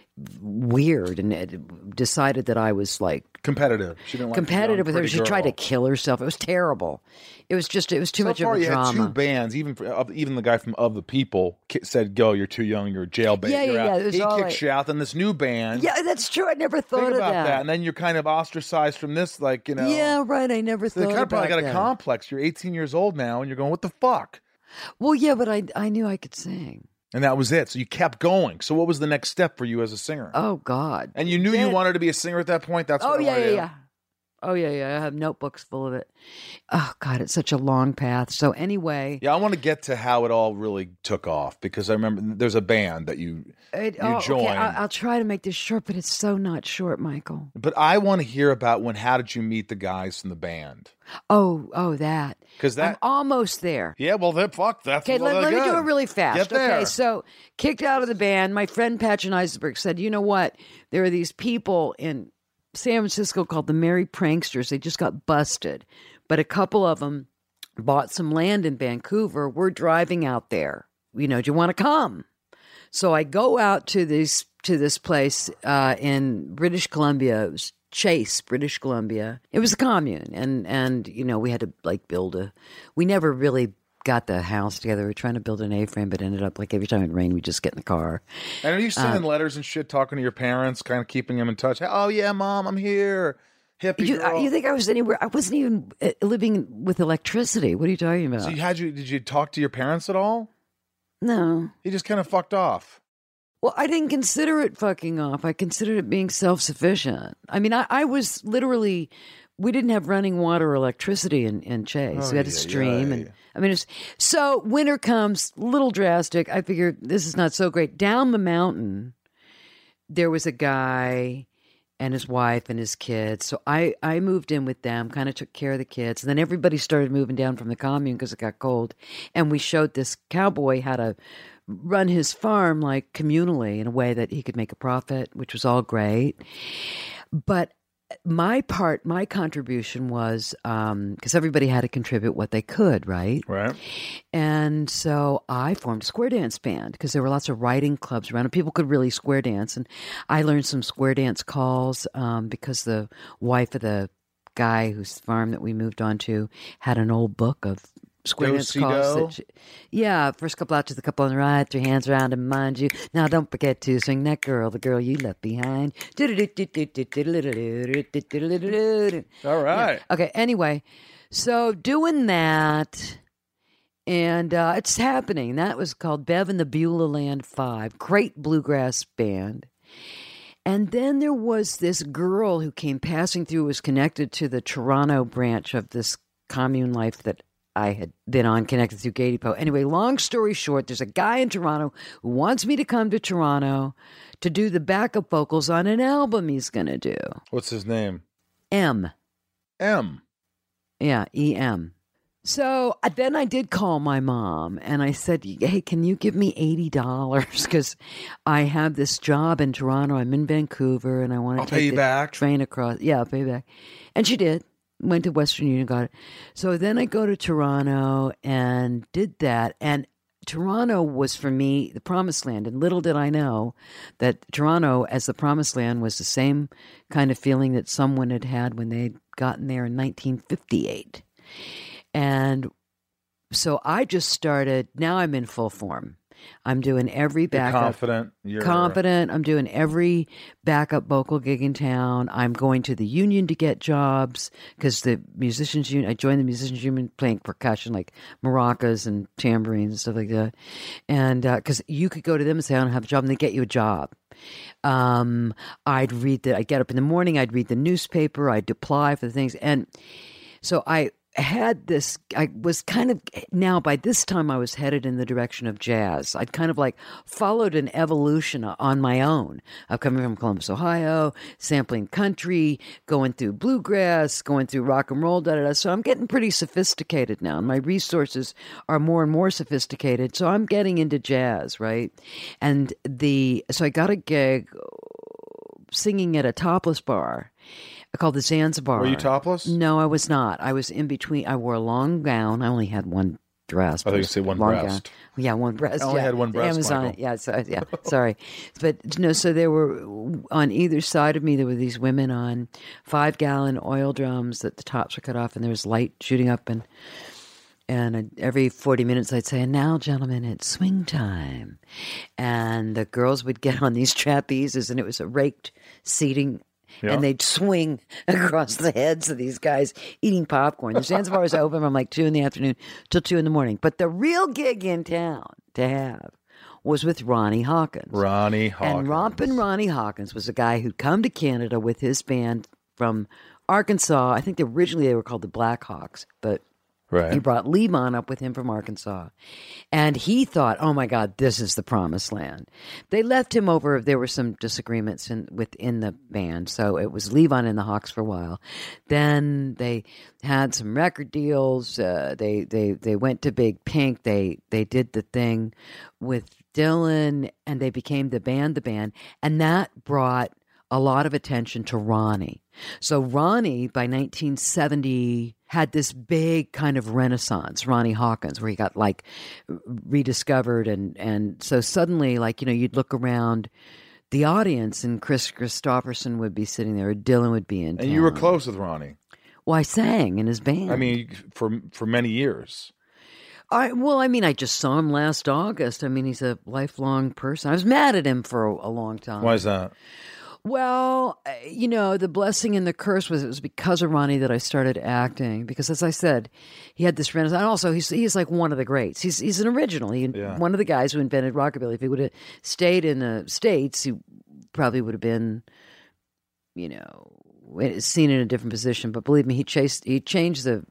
Speaker 3: weird and decided that I was like
Speaker 1: competitive. She didn't like
Speaker 3: competitive with her. She tried to kill herself. It was terrible. It was too much of a drama.
Speaker 1: You had two bands. Even the guy from Of the People said, "Go, you're too young. You're jailbait."
Speaker 3: Yeah.
Speaker 1: He kicks you out. Then this new band.
Speaker 3: Yeah, that's true. I never thought
Speaker 1: Think
Speaker 3: of
Speaker 1: about
Speaker 3: that.
Speaker 1: And then you're kind of ostracized from this,
Speaker 3: Yeah, right. I never thought about that.
Speaker 1: Probably got a complex. You're 18 years old now, and you're going, "What the fuck?"
Speaker 3: Well, yeah, but I knew I could sing.
Speaker 1: And that was it. So you kept going. So what was the next step for you as a singer?
Speaker 3: Oh, God.
Speaker 1: And you knew you wanted to be a singer at that point? That's what
Speaker 3: yeah. Oh, yeah. I have notebooks full of it. Oh, God, it's such a long path. So anyway.
Speaker 1: Yeah, I want to get to how it all really took off, because I remember there's a band that you joined.
Speaker 3: Okay. I'll try to make this short, but it's so not short, Michael.
Speaker 1: But I want to hear about how did you meet the guys from the band?
Speaker 3: Oh, that.
Speaker 1: Because
Speaker 3: I'm almost there.
Speaker 1: Yeah, well, then fuck. That's
Speaker 3: okay. Let me do it really fast.
Speaker 1: Get there.
Speaker 3: Okay, so kicked out of the band. My friend Patchen Eisenberg said, "You know what? There are these people in San Francisco called the Merry Pranksters. They just got busted, but a couple of them bought some land in Vancouver. We're driving out there. Do you want to come?" So I go out to this place in British Columbia. It was Chase, British Columbia. It was a commune, and we had to we never really got the house together. We were trying to build an A-frame, but ended up every time it rained, we'd just get in the car.
Speaker 1: And are you sending letters and shit, talking to your parents, kind of keeping them in touch? Oh yeah, Mom, I'm here. Hippie girl.
Speaker 3: You think I was anywhere? I wasn't even living with electricity. What are you talking about?
Speaker 1: So did you talk to your parents at all?
Speaker 3: No.
Speaker 1: You just kind of fucked off.
Speaker 3: Well, I didn't consider it fucking off. I considered it being self-sufficient. I mean, I was literally we didn't have running water or electricity in Chase. We had to stream. And I mean, so winter comes, a little drastic. I figured this is not so great. Down the mountain, there was a guy and his wife and his kids. So I moved in with them, kind of took care of the kids. And then everybody started moving down from the commune because it got cold. And we showed this cowboy how to run his farm like communally in a way that he could make a profit, which was all great. But my contribution was, because everybody had to contribute what they could, right?
Speaker 1: Right.
Speaker 3: And so I formed a square dance band because there were lots of writing clubs around and people could really square dance. And I learned some square dance calls because the wife of the guy whose farm that we moved on to had an old book of square dance calls. First couple out to the couple on the right, 3 hands around and mind you. Now don't forget to swing that girl, the girl you left behind.
Speaker 1: All right.
Speaker 3: Yeah. Okay, anyway, so doing that, and it's happening. That was called Bev and the Beulah Land 5. Great bluegrass band. And then there was this girl who came passing through, was connected to the Toronto branch of this commune life that I had been on, connected through Gay Depot. Anyway, long story short, there's a guy in Toronto who wants me to come to Toronto to do the backup vocals on an album he's going to do.
Speaker 1: What's his name?
Speaker 3: M. Yeah, E-M. So then I did call my mom and I said, hey, can you give me $80? Because I have this job in Toronto. I'm in Vancouver and I want to take the train across. Yeah, I'll pay you back. And she did. Went to Western Union, got it. So then I go to Toronto and did that. And Toronto was, for me, the promised land. And little did I know that Toronto, as the promised land, was the same kind of feeling that someone had had when they'd gotten there in 1958. And so I just started, now I'm in full form. I'm doing every backup.
Speaker 1: You're
Speaker 3: confident. I'm doing every backup vocal gig in town. I'm going to the union to get jobs because the musicians union, I joined the musicians union playing percussion like maracas and tambourines and stuff like that. And because you could go to them and say, I don't have a job, and they get you a job. I'd get up in the morning, I'd read the newspaper, I'd apply for the things. And so I was kind of, now by this time I was headed in the direction of jazz. I'd kind of like followed an evolution on my own of coming from Columbus, Ohio, sampling country, going through bluegrass, going through rock and roll, So I'm getting pretty sophisticated now. And my resources are more and more sophisticated. So I'm getting into jazz, right? And so I got a gig singing at a topless bar called the Zanzibar.
Speaker 1: Were you topless?
Speaker 3: No, I was not. I was in between. I wore a long gown. I only had one dress.
Speaker 1: I thought you said one breast.
Speaker 3: Gown. Yeah, one breast.
Speaker 1: I only had one breast,
Speaker 3: Amazon.
Speaker 1: Michael.
Speaker 3: Yeah, sorry. But no, so there were, on either side of me, there were these women on 5-gallon oil drums that the tops were cut off and there was light shooting up and every 40 minutes I'd say, and now, gentlemen, it's swing time. And the girls would get on these trapezes and it was a raked seating. Yeah. And they'd swing across the heads of these guys eating popcorn. The Zanzibar was open from like 2 p.m. till 2 a.m. But the real gig in town to have was with Ronnie Hawkins. And Rompin' Ronnie Hawkins was a guy who'd come to Canada with his band from Arkansas. I think originally they were called the Blackhawks, but he brought Levon up with him from Arkansas. And he thought, oh, my God, this is the promised land. They left him over. There were some disagreements within the band. So it was Levon and the Hawks for a while. Then they had some record deals. They went to Big Pink. They did the thing with Dylan, and they became the band. And that brought a lot of attention to Ronnie. So Ronnie, by 1970, had this big kind of renaissance, Ronnie Hawkins, where he got like rediscovered. And so suddenly, like, you'd look around the audience and Chris Christopherson would be sitting there, or Dylan would be in town.
Speaker 1: And you were close with Ronnie.
Speaker 3: Well, I sang in his band.
Speaker 1: I mean, for many years.
Speaker 3: I just saw him last August. I mean, he's a lifelong person. I was mad at him for a long time.
Speaker 1: Why is that?
Speaker 3: Well, the blessing and the curse was it was because of Ronnie that I started acting. Because, as I said, he had this renaissance. And also, he's like one of the greats. He's an original. One of the guys who invented rockabilly. If he would have stayed in the States, he probably would have been, seen in a different position. But believe me, he changed the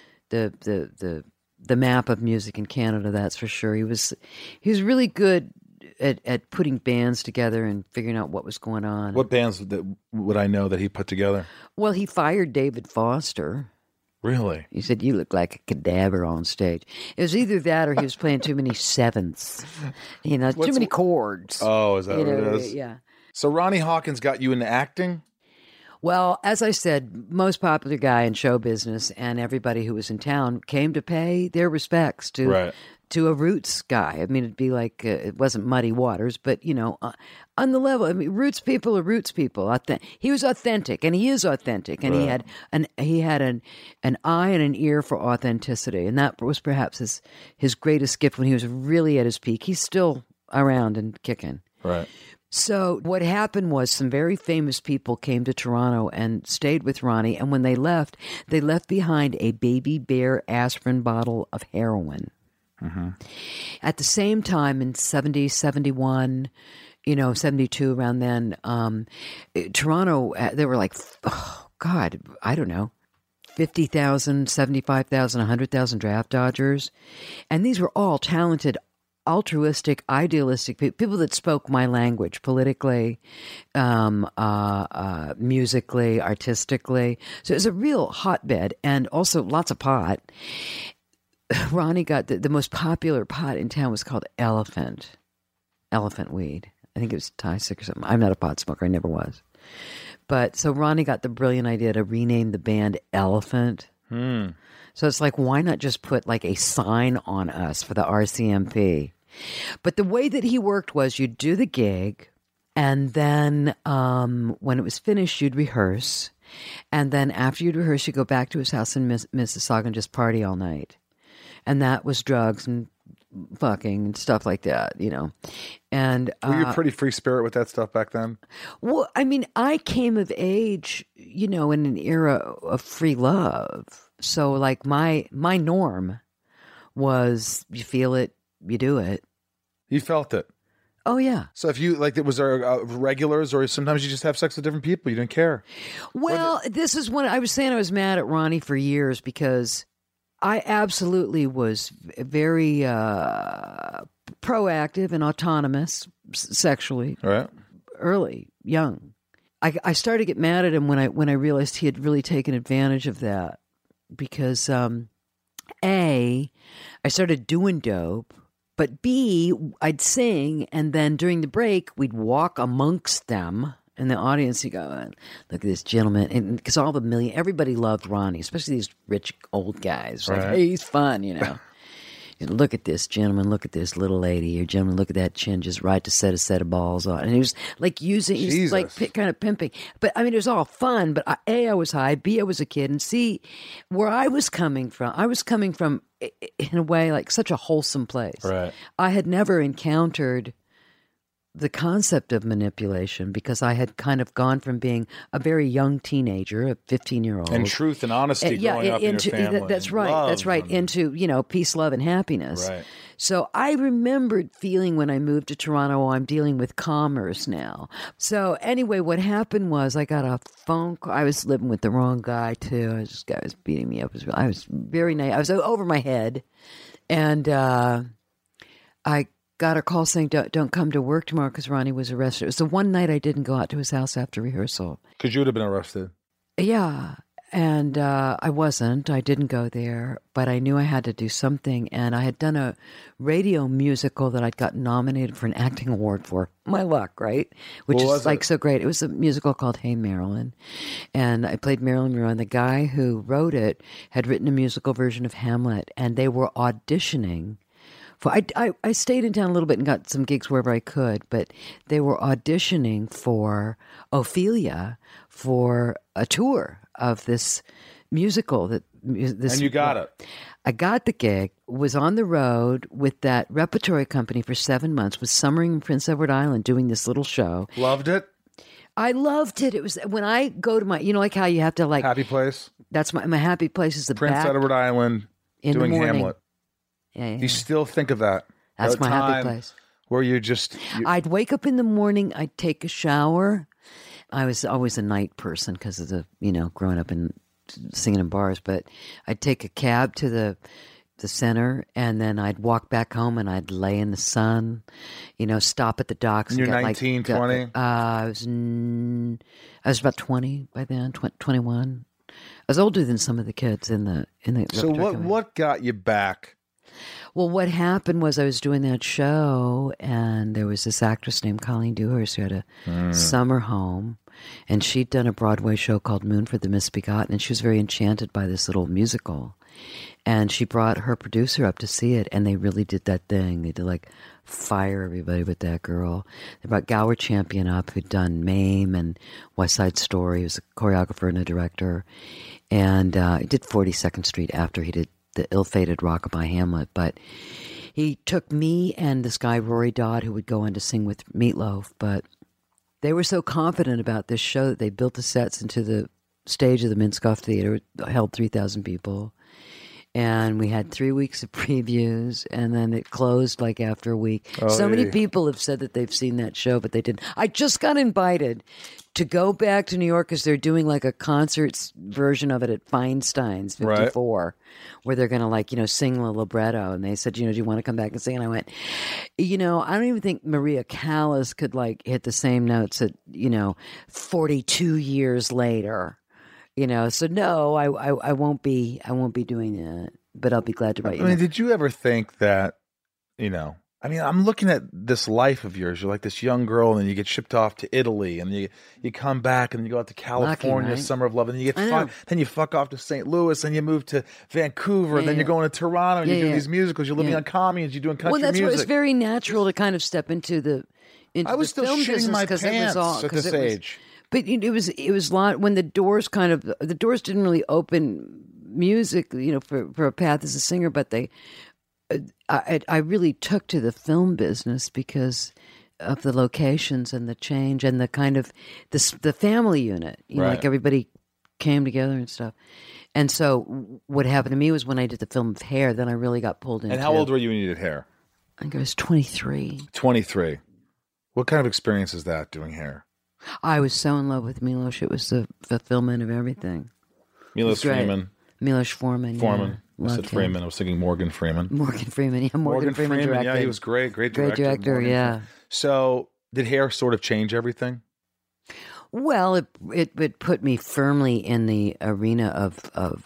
Speaker 3: map of music in Canada. That's for sure. He was really good at putting bands together and figuring out what was going on.
Speaker 1: What bands would I know that he put together?
Speaker 3: Well, he fired David Foster.
Speaker 1: Really?
Speaker 3: He said, "You look like a cadaver on stage." It was either that or he was playing too many sevenths. Too many chords.
Speaker 1: Oh, is that what it is?
Speaker 3: Yeah.
Speaker 1: So Ronnie Hawkins got you into acting?
Speaker 3: Well, as I said, most popular guy in show business, and everybody who was in town came to pay their respects to a roots guy. I mean, it'd be like it wasn't Muddy Waters, but on the level. I mean, roots people are roots people. He was authentic, and he is authentic, and he had an eye and an ear for authenticity, and that was perhaps his greatest gift when he was really at his peak. He's still around and kicking.
Speaker 1: Right.
Speaker 3: So what happened was some very famous people came to Toronto and stayed with Ronnie, and when they left behind a Baby Bear aspirin bottle of heroin. Mm-hmm. At the same time, in 70, 71, 72, around then, Toronto, there were like, I don't know, 50,000, 75,000, 100,000 draft dodgers. And these were all talented, altruistic, idealistic people that spoke my language politically, musically, artistically. So it was a real hotbed, and also lots of pot. Ronnie got the most popular pot in town was called Elephant weed. I think it was Thai sick or something. I'm not a pot smoker. I never was. But so Ronnie got the brilliant idea to rename the band Elephant. So it's like, why not just put like a sign on us for the RCMP? But the way that he worked was you'd do the gig, and then when it was finished, you'd rehearse. And then after you'd rehearse, you'd go back to his house in Mississauga and just party all night. And that was drugs and fucking and stuff like that, And
Speaker 1: were you a pretty free spirit with that stuff back then?
Speaker 3: Well, I mean, I came of age, in an era of free love. So, like, my norm was you feel it, you do it.
Speaker 1: You felt it.
Speaker 3: Oh, yeah.
Speaker 1: So if you, was there regulars, or sometimes you just have sex with different people, you didn't care?
Speaker 3: Well, this is when I was saying I was mad at Ronnie for years because I absolutely was very proactive and autonomous sexually.
Speaker 1: Right.
Speaker 3: Early, young. I started to get mad at him when I realized he had really taken advantage of that because A, I started doing dope, but B, I'd sing, and then during the break we'd walk amongst them. In the audience, you go, look at this gentleman. And because everybody loved Ronnie, especially these rich old guys. Like, hey, he's fun, Look at this gentleman, look at this little lady. Or gentleman, look at that chin, just right to set a set of balls on. And he was like kind of pimping. But I mean, it was all fun. But A, I was high. B, I was a kid. And C, where I was coming from, in a way, like such a wholesome place.
Speaker 1: Right.
Speaker 3: I had never encountered the concept of manipulation because I had kind of gone from being a very young teenager, a 15-year-old.
Speaker 1: And truth and honesty growing up in your family.
Speaker 3: That's right. Into, peace, love, and happiness.
Speaker 1: Right.
Speaker 3: So I remembered feeling when I moved to Toronto, I'm dealing with commerce now. So anyway, what happened was I got a phone call. I was living with the wrong guy, too. This guy was beating me up. I was very nice. I was over my head. And I got a call saying, don't come to work tomorrow because Ronnie was arrested. It was the one night I didn't go out to his house after rehearsal.
Speaker 1: Because you would have been arrested.
Speaker 3: Yeah. And I wasn't. I didn't go there. But I knew I had to do something. And I had done a radio musical that I'd gotten nominated for an acting award for. My luck, right? Which is like so great. It was a musical called Hey Marilyn. And I played Marilyn Monroe. And the guy who wrote it had written a musical version of Hamlet. And they were auditioning. I stayed in town a little bit and got some gigs wherever I could, but they were auditioning for Ophelia for a tour of this musical. And
Speaker 1: you got it.
Speaker 3: I got the gig, was on the road with that repertory company for 7 months, was summering in Prince Edward Island doing this little show.
Speaker 1: Loved it?
Speaker 3: I loved it. It was when I go to my, like how you have to
Speaker 1: Happy place?
Speaker 3: That's my happy place is the
Speaker 1: Prince Edward Island doing Hamlet.
Speaker 3: Yeah.
Speaker 1: Do you still think of that?
Speaker 3: That's my happy place.
Speaker 1: Where
Speaker 3: I'd wake up in the morning, I'd take a shower, I was always a night person because of the, growing up and singing in bars. But I'd take a cab to the center, and then I'd walk back home, and I'd lay in the sun, stop at the docks.
Speaker 1: And you're 19, 20?
Speaker 3: I was about 20 by then, 21. I was older than some of the kids in the.
Speaker 1: So what got you back?
Speaker 3: Well, what happened was I was doing that show, and there was this actress named Colleen Dewhurst who had a summer home, and she'd done a Broadway show called Moon for the Misbegotten, and she was very enchanted by this little musical. And she brought her producer up to see it, and they really did that thing. They did fire everybody with that girl. They brought Gower Champion up, who'd done Mame and West Side Story. He was a choreographer and a director. And he did 42nd Street after he did the ill-fated Rockabye Hamlet. But he took me and this guy, Rory Dodd, who would go on to sing with Meatloaf. But they were so confident about this show that they built the sets into the stage of the Minskoff Theater. It held 3,000 people. And we had 3 weeks of previews, and then it closed after a week. Many people have said that they've seen that show, but they didn't. I just got invited to go back to New York because they're doing a concerts version of it at Feinstein's 54, where they're going to sing the libretto. And they said, do you want to come back and sing? And I went, I don't even think Maria Callas could hit the same notes at 42 years later. So no, I won't be doing that, but I'll be glad to write you.
Speaker 1: Did you ever think that, I'm looking at this life of yours. You're like this young girl, and then you get shipped off to Italy, and you come back, and you go out to California,
Speaker 3: Lucky, right?
Speaker 1: Summer of Love, and you get then you fuck off to St. Louis, and you move to Vancouver, and then you're going to Toronto, and you're doing these musicals. You're living on communes. You're doing country music.
Speaker 3: Well, it's very natural to kind of step into the
Speaker 1: I was still shitting my pants at this age.
Speaker 3: But it was a lot when the doors didn't really open music, for a path as a singer, but I really took to the film business because of the locations and the change and the kind of the family unit, everybody came together and stuff. And so what happened to me was when I did the film of Hair, then I really got pulled into.
Speaker 1: And how old were you when you did Hair?
Speaker 3: I think I was 23.
Speaker 1: 23. What kind of experience is that doing Hair?
Speaker 3: I was so in love with Milos. It was the fulfillment of everything.
Speaker 1: Milos Forman.
Speaker 3: Milos Forman.
Speaker 1: Forman.
Speaker 3: Yeah.
Speaker 1: I said Freeman. I was thinking Morgan Freeman.
Speaker 3: Morgan Freeman. Yeah, Morgan Freeman directed.
Speaker 1: Yeah, he was great. Great director.
Speaker 3: Great director, yeah.
Speaker 1: So did Hair sort of change everything?
Speaker 3: Well, it put me firmly in the arena of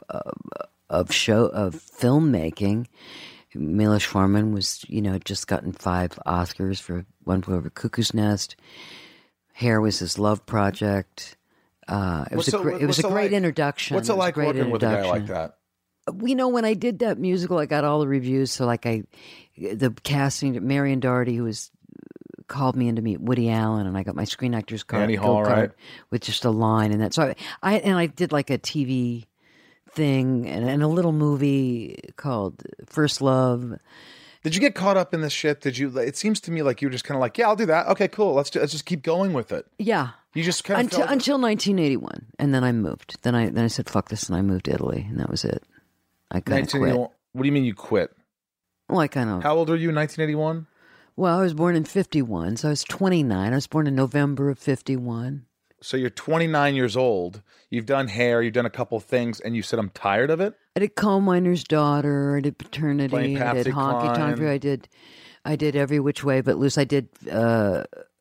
Speaker 3: filmmaking. Milos Forman was, just gotten 5 Oscars for One Flew Over Cuckoo's Nest. Hair was his love project. It was a great introduction.
Speaker 1: What's it like working with a guy like that?
Speaker 3: When I did that musical, I got all the reviews. So, the casting, Marion Doherty, who called me in to meet Woody Allen, and I got my Screen Actors card,
Speaker 1: Annie Hall, right?
Speaker 3: With just a line and that. So I did a TV thing and a little movie called First Love.
Speaker 1: Did you get caught up in this shit? Did you? It seems to me like you were just kind of yeah, I'll do that. Okay, cool. Let's just keep going with it.
Speaker 3: Yeah.
Speaker 1: You just kind of
Speaker 3: until 1981, and then I moved. Then I said fuck this, and I moved to Italy, and that was it. I kind of quit.
Speaker 1: What do you mean you quit?
Speaker 3: Well, I kind of.
Speaker 1: How old were you in 1981?
Speaker 3: Well, I was born in 51, so I was 29. I was born in November of 51.
Speaker 1: So you're 29 years old. You've done Hair. You've done a couple things, and you said, I'm tired of it?
Speaker 3: I did Coal Miner's Daughter. I did Paternity. I did Honky Tonk. I did Every Which Way But Loose. I did...
Speaker 1: some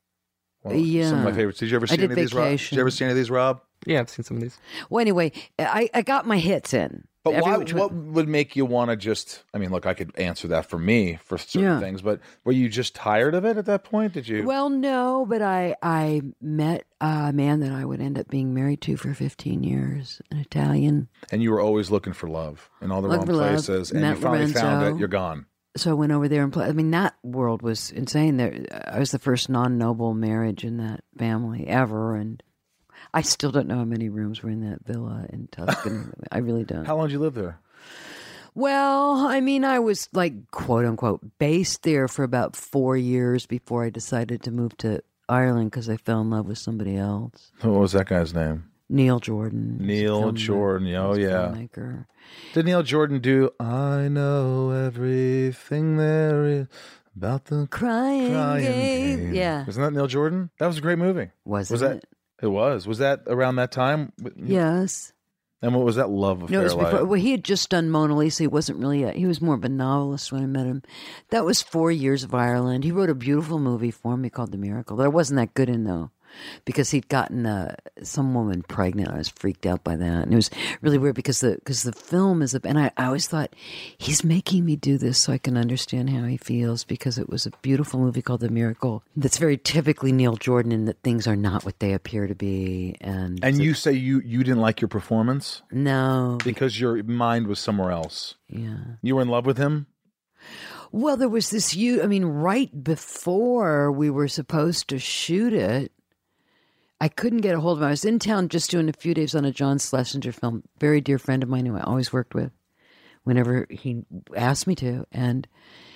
Speaker 1: of my favorites. Did you ever see any of these, Rob? Did you ever see any of these, Rob?
Speaker 2: Yeah, I've seen some of these.
Speaker 3: Well, anyway, I got my hits in.
Speaker 1: But what would make you want to just... I mean, look, I could answer that for me for certain things, but were you just tired of it at that point? Did you...
Speaker 3: Well, no, but I met a man that I would end up being married to for 15 years, an Italian.
Speaker 1: And you were always looking for love in all the wrong places, and you finally found it, you're gone.
Speaker 3: So I went over there and played. I mean, that world was insane. I was the first non-noble marriage in that family ever, and... I still don't know how many rooms were in that villa in Tuscany. I really don't.
Speaker 1: How long did you live there?
Speaker 3: Well, I mean, I was quote unquote based there for about 4 years before I decided to move to Ireland because I fell in love with somebody else.
Speaker 1: What was that guy's name?
Speaker 3: Neil Jordan.
Speaker 1: Neil Jordan. Oh, yeah.
Speaker 3: Filmmaker.
Speaker 1: Did Neil Jordan do I Know Everything There Is About the
Speaker 3: Crying Game? Yeah.
Speaker 1: Wasn't that Neil Jordan? That was a great movie.
Speaker 3: Was it?
Speaker 1: It was. Was that around that time?
Speaker 3: Yes.
Speaker 1: And what was that love affair
Speaker 3: No, it was before.
Speaker 1: like?
Speaker 3: Well, he had just done Mona Lisa. He wasn't really. He was more of a novelist when I met him. That was 4 Years of Ireland. He wrote a beautiful movie for me called The Miracle. That I wasn't that good in though, because he'd gotten some woman pregnant. I was freaked out by that, and it was really weird because the film is. And I always thought he's making me do this so I can understand how he feels, because it was a beautiful movie called The Miracle. That's very typically Neil Jordan, in that things are not what they appear to be. And
Speaker 1: you say you didn't like your performance?
Speaker 3: No,
Speaker 1: because your mind was somewhere else.
Speaker 3: Yeah,
Speaker 1: you were in love with him.
Speaker 3: Well, there was this right before we were supposed to shoot it, I couldn't get a hold of him. I was in town just doing a few days on a John Schlesinger film, very dear friend of mine who I always worked with whenever he asked me to. And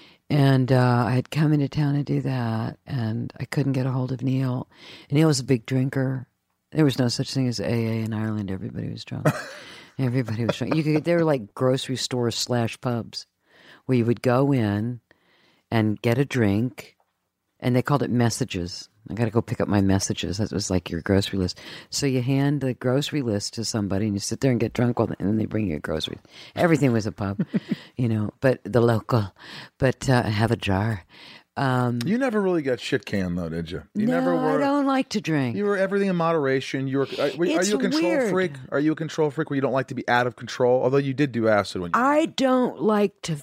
Speaker 3: I had come into town to do that, and I couldn't get a hold of Neil. And Neil was a big drinker. There was no such thing as AA in Ireland. Everybody was drunk. Everybody was drunk. They were like grocery stores / pubs where you would go in and get a drink, and they called it messages. I got to go pick up my messages. That was like your grocery list. So you hand the grocery list to somebody, and you sit there and get drunk, and then they bring you a grocery. Everything was a pub, but the local, but have a jar.
Speaker 1: You never really got shit canned, though, did you? You
Speaker 3: no,
Speaker 1: never were.
Speaker 3: I don't like to drink.
Speaker 1: You were everything in moderation. Are you a control
Speaker 3: weird.
Speaker 1: freak? Are you a control freak where you don't like to be out of control? Although you did do acid when you.
Speaker 3: I don't like to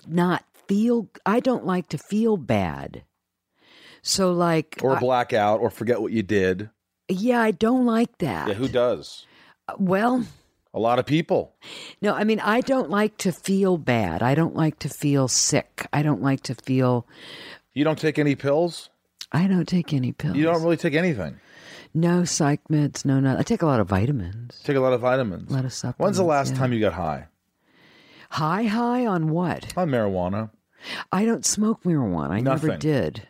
Speaker 3: I don't like to feel bad. So
Speaker 1: or black out or forget what you did.
Speaker 3: Yeah, I don't like that.
Speaker 1: Yeah, who does?
Speaker 3: Well,
Speaker 1: a lot of people.
Speaker 3: No, I mean, I don't like to feel bad. I don't like to feel sick. I don't like to feel.
Speaker 1: You don't take any pills?
Speaker 3: I don't take any pills.
Speaker 1: You don't really take anything?
Speaker 3: No psych meds, no. I take a lot of vitamins.
Speaker 1: Take a lot of vitamins.
Speaker 3: A lot of supplements.
Speaker 1: When's the last time you got high?
Speaker 3: High on what?
Speaker 1: On marijuana.
Speaker 3: I don't smoke marijuana. I
Speaker 1: Nothing.
Speaker 3: never did.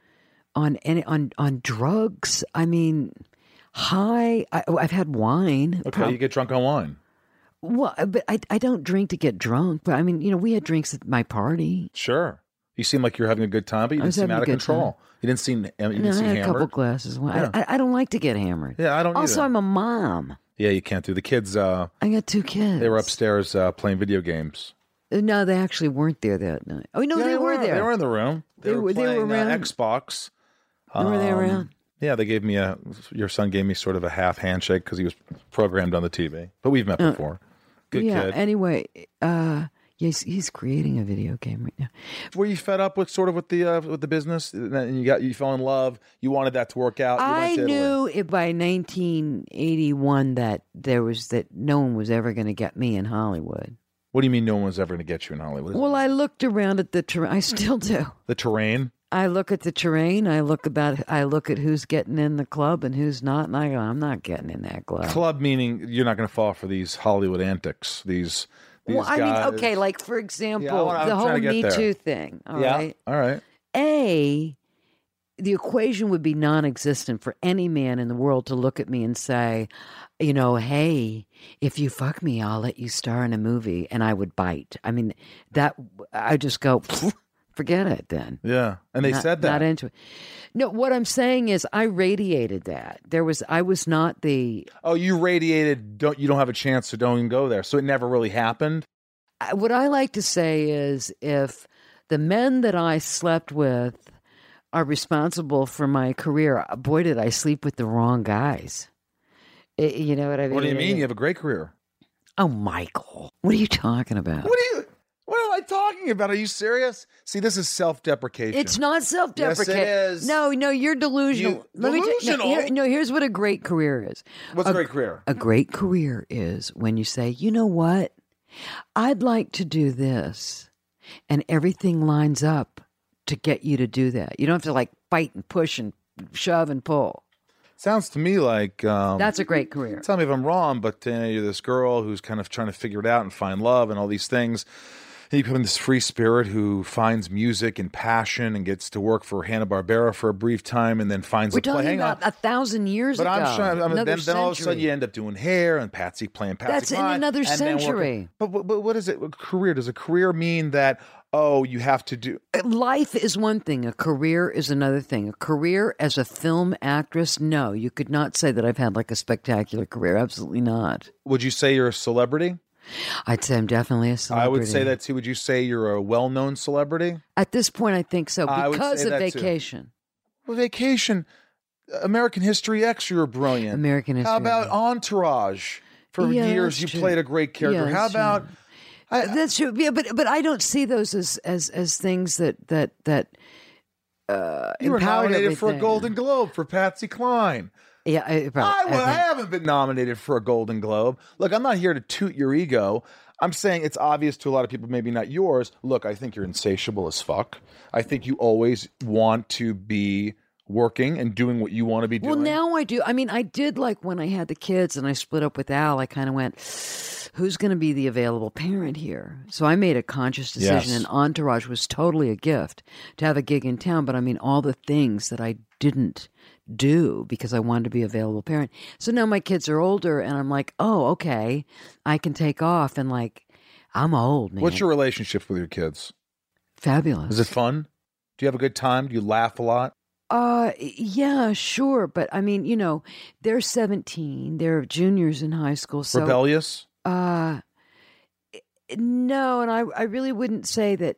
Speaker 3: On drugs, I mean, high. I've had wine.
Speaker 1: Okay, you get drunk on wine.
Speaker 3: Well, but I don't drink to get drunk. But I mean, we had drinks at my party.
Speaker 1: Sure. You seem like you're having a good time, but you didn't seem out of control.
Speaker 3: Time.
Speaker 1: You didn't seem
Speaker 3: I had a couple glasses of wine.
Speaker 1: Yeah.
Speaker 3: I don't like to get hammered.
Speaker 1: Yeah, I don't
Speaker 3: Also,
Speaker 1: either.
Speaker 3: I'm a mom.
Speaker 1: Yeah, you can't do. The kids.
Speaker 3: I got 2 kids.
Speaker 1: They were upstairs playing video games.
Speaker 3: No, they actually weren't there that night. Oh, no,
Speaker 1: Yeah,
Speaker 3: they were there.
Speaker 1: They were in the room. They were playing
Speaker 3: around.
Speaker 1: Xbox.
Speaker 3: Were they around?
Speaker 1: Yeah, they gave me your son gave me sort of a half handshake because he was programmed on the TV. But we've met before. Good kid.
Speaker 3: Anyway, he's creating a video game right now.
Speaker 1: Were you fed up with the business? And you fell in love. You wanted that to work out.
Speaker 3: I knew by 1981 that no one was ever going to get me in Hollywood.
Speaker 1: What do you mean no one was ever going to get you in Hollywood?
Speaker 3: Well, I looked around at the terrain. I still do.
Speaker 1: The terrain?
Speaker 3: I look at the terrain. I look at who's getting in the club and who's not, and I go, I'm not getting in that club.
Speaker 1: Club meaning you're not going to fall for these Hollywood antics. These
Speaker 3: well,
Speaker 1: guys.
Speaker 3: I mean, okay, like for example, the whole Me Too thing. All right.
Speaker 1: All right.
Speaker 3: The equation would be non-existent for any man in the world to look at me and say, hey, if you fuck me, I'll let you star in a movie, and I would bite. I mean, I just go, forget it then.
Speaker 1: Yeah, and they said that.
Speaker 3: Not into it. No, what I'm saying is I radiated that. I was not the...
Speaker 1: Oh, you radiated, you don't have a chance, so don't even go there. So it never really happened?
Speaker 3: What I like to say is if the men that I slept with are responsible for my career, boy, did I sleep with the wrong guys. You know what I mean?
Speaker 1: What do you mean? You have a great career.
Speaker 3: Oh, Michael. What are you talking about?
Speaker 1: What am I talking about? Are you serious? See, this is self-deprecation.
Speaker 3: It's not self-deprecation.
Speaker 1: Yes, it is.
Speaker 3: No, you're delusional. Here's what a great career is.
Speaker 1: What's a great career?
Speaker 3: A great career is when you say, you know what? I'd like to do this. And everything lines up to get you to do that. You don't have to fight and push and shove and pull.
Speaker 1: Sounds to me like...
Speaker 3: that's a great career.
Speaker 1: Tell me if I'm wrong, but you're this girl who's kind of trying to figure it out and find love and all these things. And you become this free spirit who finds music and passion and gets to work for Hanna-Barbera for a brief time and then finds a play.
Speaker 3: We're talking about 1,000 years ago.
Speaker 1: But I'm trying... Then all of a sudden you end up doing hair and playing Patsy
Speaker 3: That's
Speaker 1: Cline.
Speaker 3: in another century.
Speaker 1: But what is it? Career? Does a career mean that oh, you have to do.
Speaker 3: Life is one thing. A career is another thing. A career as a film actress, no, you could not say that I've had like a spectacular career. Absolutely not.
Speaker 1: Would you say you're a celebrity?
Speaker 3: I'd say I'm definitely a celebrity.
Speaker 1: I would say that too. Would you say you're a well-known celebrity?
Speaker 3: At this point, I think so because of Vacation.
Speaker 1: Well, Vacation, American History X, you were brilliant.
Speaker 3: American History.
Speaker 1: How about Entourage? For years, you played a great character.
Speaker 3: Yeah,
Speaker 1: How about?
Speaker 3: That's true. Yeah, but I don't see those as things that
Speaker 1: you were nominated for a Golden Globe for Patsy Cline.
Speaker 3: Yeah,
Speaker 1: I haven't been nominated for a Golden Globe. Look, I'm not here to toot your ego. I'm saying it's obvious to a lot of people, maybe not yours. Look, I think you're insatiable as fuck. I think you always want to be working and doing what you want to be doing.
Speaker 3: Well, now I do. I mean, I did like when I had the kids and I split up with Al, I kind of went, who's going to be the available parent here? So I made a conscious decision, and Entourage was totally a gift to have a gig in town. But I mean, all the things that I didn't do because I wanted to be available parent. So now my kids are older and I'm like, oh, okay, I can take off, and like, I'm old, man.
Speaker 1: What's your relationship with your kids?
Speaker 3: Fabulous.
Speaker 1: Is it fun? Do you have a good time? Do you laugh a lot?
Speaker 3: Yeah, sure. But I mean, they're 17. They're juniors in high school. So,
Speaker 1: rebellious?
Speaker 3: No. And I really wouldn't say that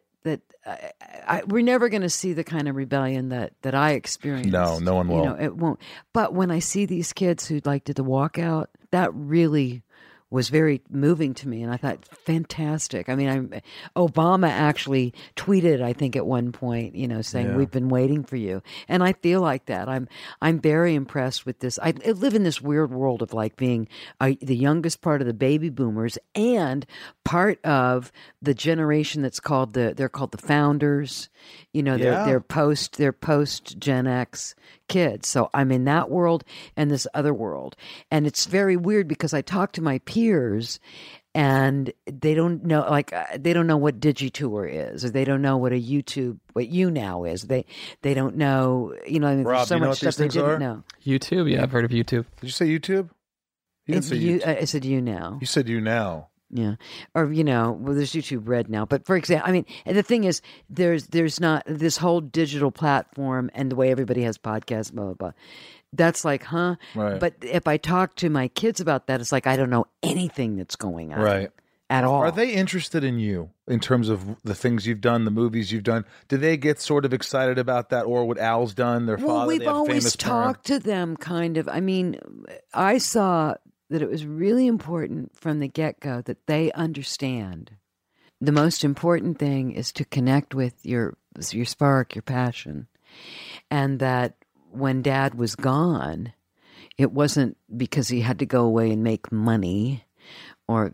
Speaker 3: we're never going to see the kind of rebellion that I experienced.
Speaker 1: No one will.
Speaker 3: It won't. But when I see these kids who like did the walkout, that really was very moving to me, and I thought, fantastic. I mean, Obama actually tweeted, I think, at one point, saying, we've been waiting for you. And I feel like that. I'm very impressed with this. I live in this weird world of like being the youngest part of the baby boomers and part of the generation that's called they're called the founders. They're post Gen X kids. So I'm in that world and this other world. And it's very weird because I talk to my peers and they don't know, they don't know what Digitour is, or they don't know what what YouNow is. They don't know,
Speaker 1: Rob,
Speaker 3: there's so much stuff they didn't know.
Speaker 2: YouTube, yeah, I've heard of YouTube.
Speaker 1: Did you say YouTube? You didn't say YouTube.
Speaker 3: I said YouNow.
Speaker 1: You said YouNow.
Speaker 3: Yeah. Or, there's YouTube Red now. But for example, I mean, and the thing is, there's not this whole digital platform and the way everybody has podcasts, blah, blah, blah. That's like, huh?
Speaker 1: Right.
Speaker 3: But if I talk to my kids about that, it's like, I don't know anything that's going on.
Speaker 1: Right.
Speaker 3: At all.
Speaker 1: Are they interested in you in terms of the things you've done, the movies you've done? Do they get sort of excited about that, or what Al's done, their father?
Speaker 3: Well, we've always talked to them kind of. I mean, I saw that it was really important from the get-go that they understand. The most important thing is to connect with your spark, your passion. And that when Dad was gone, it wasn't because he had to go away and make money, or,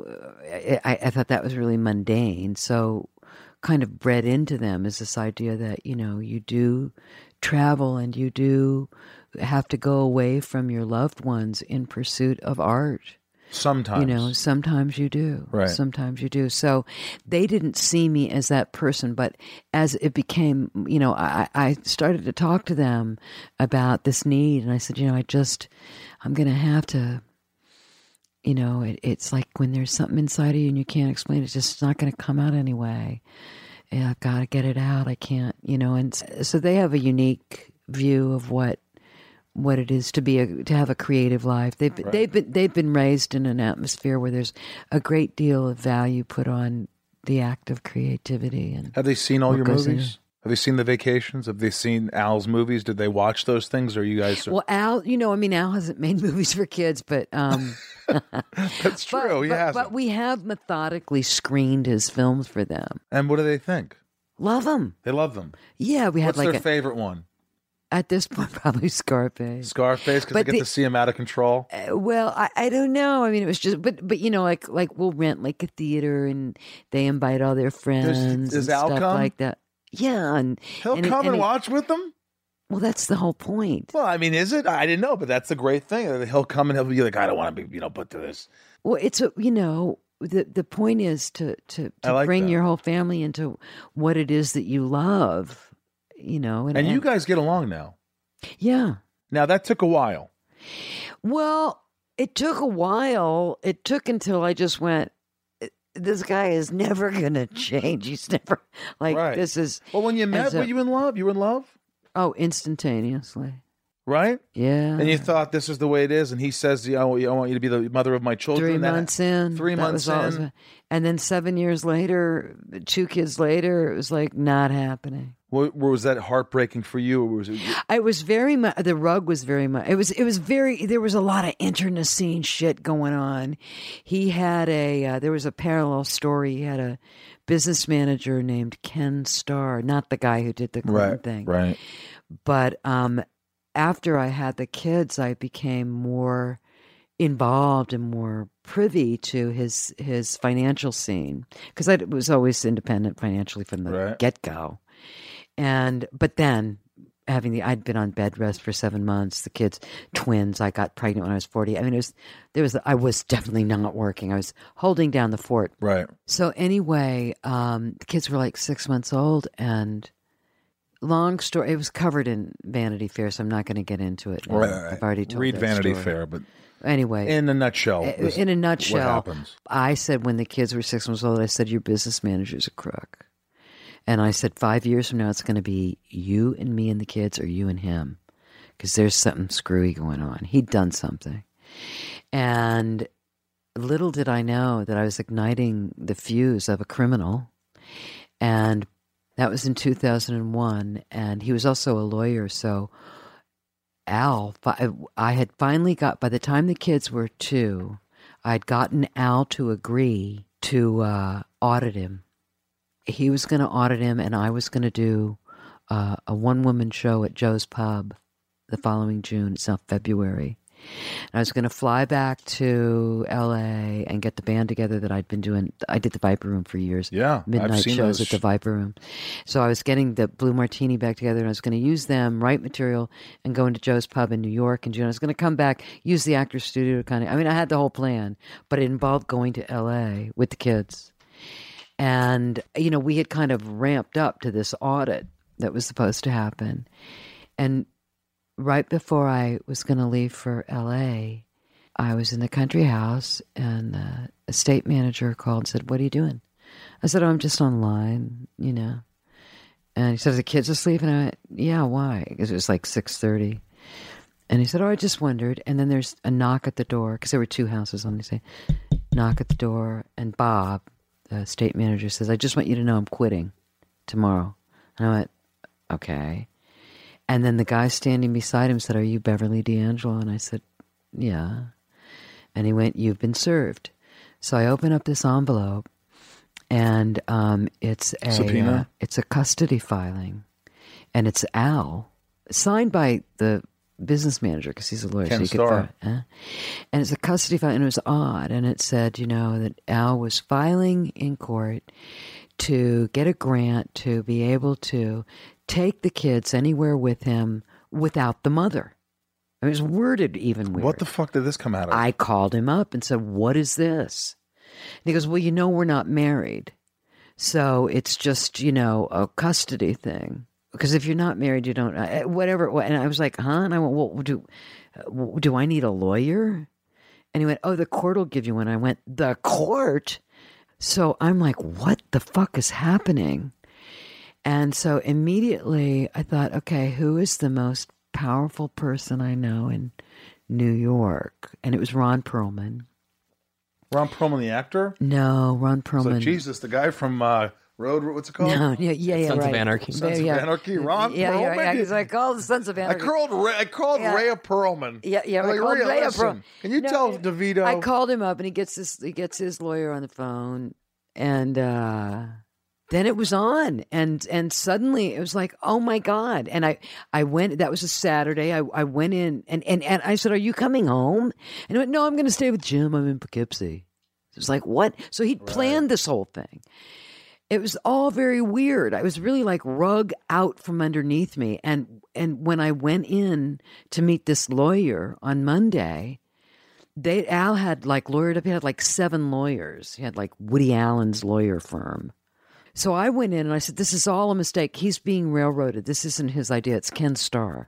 Speaker 3: I thought that was really mundane. So kind of bred into them is this idea that, you do travel and you do have to go away from your loved ones in pursuit of art.
Speaker 1: Sometimes.
Speaker 3: Sometimes you do.
Speaker 1: Right.
Speaker 3: Sometimes you do. So they didn't see me as that person, but as it became, I started to talk to them about this need, and I said, I'm going to have to, it's like when there's something inside of you and you can't explain it, it's just not going to come out anyway. Yeah, I've got to get it out. I can't, and so they have a unique view of what it is to have a creative life. They've been raised in an atmosphere where there's a great deal of value put on the act of creativity. And
Speaker 1: have they seen all your movies? Have they seen The Vacations? Have they seen Al's movies? Did they watch those things? Or you guys?
Speaker 3: Well, Al, Al hasn't made movies for kids, but
Speaker 1: that's true. He hasn't.
Speaker 3: But we have methodically screened his films for them.
Speaker 1: And what do they think?
Speaker 3: Love them.
Speaker 1: They love them.
Speaker 3: Yeah, we had
Speaker 1: What's their favorite one?
Speaker 3: At this point, probably Scarface.
Speaker 1: Scarface, because they get to see him out of control.
Speaker 3: Well, I don't know. I mean, it was just, but like we'll rent like a theater, and they invite all their friends and
Speaker 1: Al
Speaker 3: stuff
Speaker 1: come?
Speaker 3: like that. Yeah, and
Speaker 1: he'll come and watch with them.
Speaker 3: Well, that's the whole point.
Speaker 1: Well, I mean, is it? I didn't know, but that's the great thing. He'll come and he'll be like, I don't want to be, put to this.
Speaker 3: Well, it's the point is to bring your whole family into what it is that you love. And
Speaker 1: you guys get along now.
Speaker 3: Yeah.
Speaker 1: Now that took a while.
Speaker 3: Well, it took a while. It took until I just went, this guy is never gonna change. He's never like
Speaker 1: Right.
Speaker 3: this is.
Speaker 1: Well, when you met,
Speaker 3: so-
Speaker 1: were you in love? You were in love,
Speaker 3: Oh, instantaneously.
Speaker 1: right?
Speaker 3: Yeah.
Speaker 1: And you thought this is the way it is, and he says, I want you to be the mother of my children.
Speaker 3: 3 months in.
Speaker 1: 3
Speaker 3: that
Speaker 1: months
Speaker 3: was all it was.
Speaker 1: in.
Speaker 3: And then 7 years later, 2 kids later, it was like not happening.
Speaker 1: Was that heartbreaking for you, or was it?
Speaker 3: I was very much, the rug was very much, it was very, there was a lot of internecine shit going on. He had there was a parallel story. He had a business manager named Ken Starr, not the guy who did the Clinton thing.
Speaker 1: Right.
Speaker 3: But after I had the kids, I became more involved and more privy to his financial scene because I was always independent financially from the get-go. But then I'd been on bed rest for 7 months, the kids, twins, I got pregnant when I was 40. I mean, I was definitely not working. I was holding down the fort.
Speaker 1: Right.
Speaker 3: So anyway, the kids were like 6 months old, and long story, it was covered in Vanity Fair, so I'm not going to get into it now.
Speaker 1: Right.
Speaker 3: I've already told
Speaker 1: Read
Speaker 3: that
Speaker 1: Vanity
Speaker 3: story.
Speaker 1: Fair, but
Speaker 3: anyway,
Speaker 1: in a nutshell,
Speaker 3: what happens? I said when the kids were 6 months old, I said, your business manager's a crook. And I said, 5 years from now, it's going to be you and me and the kids, or you and him, because there's something screwy going on. He'd done something. And little did I know that I was igniting the fuse of a criminal. And that was in 2001. And he was also a lawyer. So Al, I had finally by the time the kids were 2, I'd gotten Al to agree to audit him. He was going to audit him, and I was going to do a one-woman show at Joe's Pub the following June. It's now February. And I was going to fly back to L.A. and get the band together that I'd been doing. I did the Viper Room for years.
Speaker 1: Yeah,
Speaker 3: midnight
Speaker 1: I've seen
Speaker 3: shows
Speaker 1: those.
Speaker 3: at the Viper Room. So I was getting the Blue Martini back together, and I was going to use them, write material, and go into Joe's Pub in New York in June. I was going to come back, use the Actors Studio to kind of. I mean, I had the whole plan, but it involved going to L.A. with the kids. And, we had kind of ramped up to this audit that was supposed to happen. And right before I was going to leave for L.A., I was in the country house, and the estate manager called and said, what are you doing? I said, I'm just online, And he said, are the kids asleep? And I went, yeah, why? Because it was like 6:30. And he said, I just wondered. And then there's a knock at the door, because there were 2 houses on the same. Knock at the door, and Bob, the estate manager, says, I just want you to know I'm quitting tomorrow. And I went, okay. And then the guy standing beside him said, are you Beverly D'Angelo? And I said, yeah. And he went, you've been served. So I open up this envelope, and it's a
Speaker 1: subpoena?
Speaker 3: It's a custody filing. And it's Al, signed by the business manager, because he's a lawyer.
Speaker 1: Ken
Speaker 3: so
Speaker 1: Starr.
Speaker 3: And it's a custody file, and it was odd. And it said, that Al was filing in court to get a grant to be able to take the kids anywhere with him without the mother. It was worded even weird.
Speaker 1: What the fuck did this come out of?
Speaker 3: I called him up and said, what is this? And he goes, well, we're not married. So it's just, a custody thing. Because if you're not married, you don't, whatever. And I was like, huh? And I went, well, do I need a lawyer? And he went, oh, the court will give you one. I went, the court? So I'm like, what the fuck is happening? And so immediately I thought, okay, who is the most powerful person I know in New York? And it was Ron Perlman.
Speaker 1: Ron Perlman, the actor?
Speaker 3: No, Ron Perlman.
Speaker 1: So Jesus, the guy from Road, what's it called?
Speaker 3: No, yeah,
Speaker 2: Sons
Speaker 3: right.
Speaker 2: of Anarchy.
Speaker 1: Sons of Anarchy. Ron Perlman.
Speaker 3: Yeah. He's like, call the Sons of Anarchy.
Speaker 1: I called Rhea Perlman.
Speaker 3: Yeah.
Speaker 1: I'm
Speaker 3: I
Speaker 1: like,
Speaker 3: called
Speaker 1: Rhea,
Speaker 3: Rhea
Speaker 1: listen, can you tell DeVito?
Speaker 3: I called him up, and he gets his lawyer on the phone, and then it was on, and suddenly it was like, oh my God! And I went. That was a Saturday. I went in, and I said, are you coming home? And he went, no, I'm going to stay with Jim. I'm in Poughkeepsie. It was like, what? So he'd planned this whole thing. It was all very weird. I was really like rug out from underneath me. And when I went in to meet this lawyer on Monday, Al had like lawyered up. He had like 7 lawyers. He had like Woody Allen's lawyer firm. So I went in and I said, this is all a mistake. He's being railroaded. This isn't his idea. It's Ken Starr.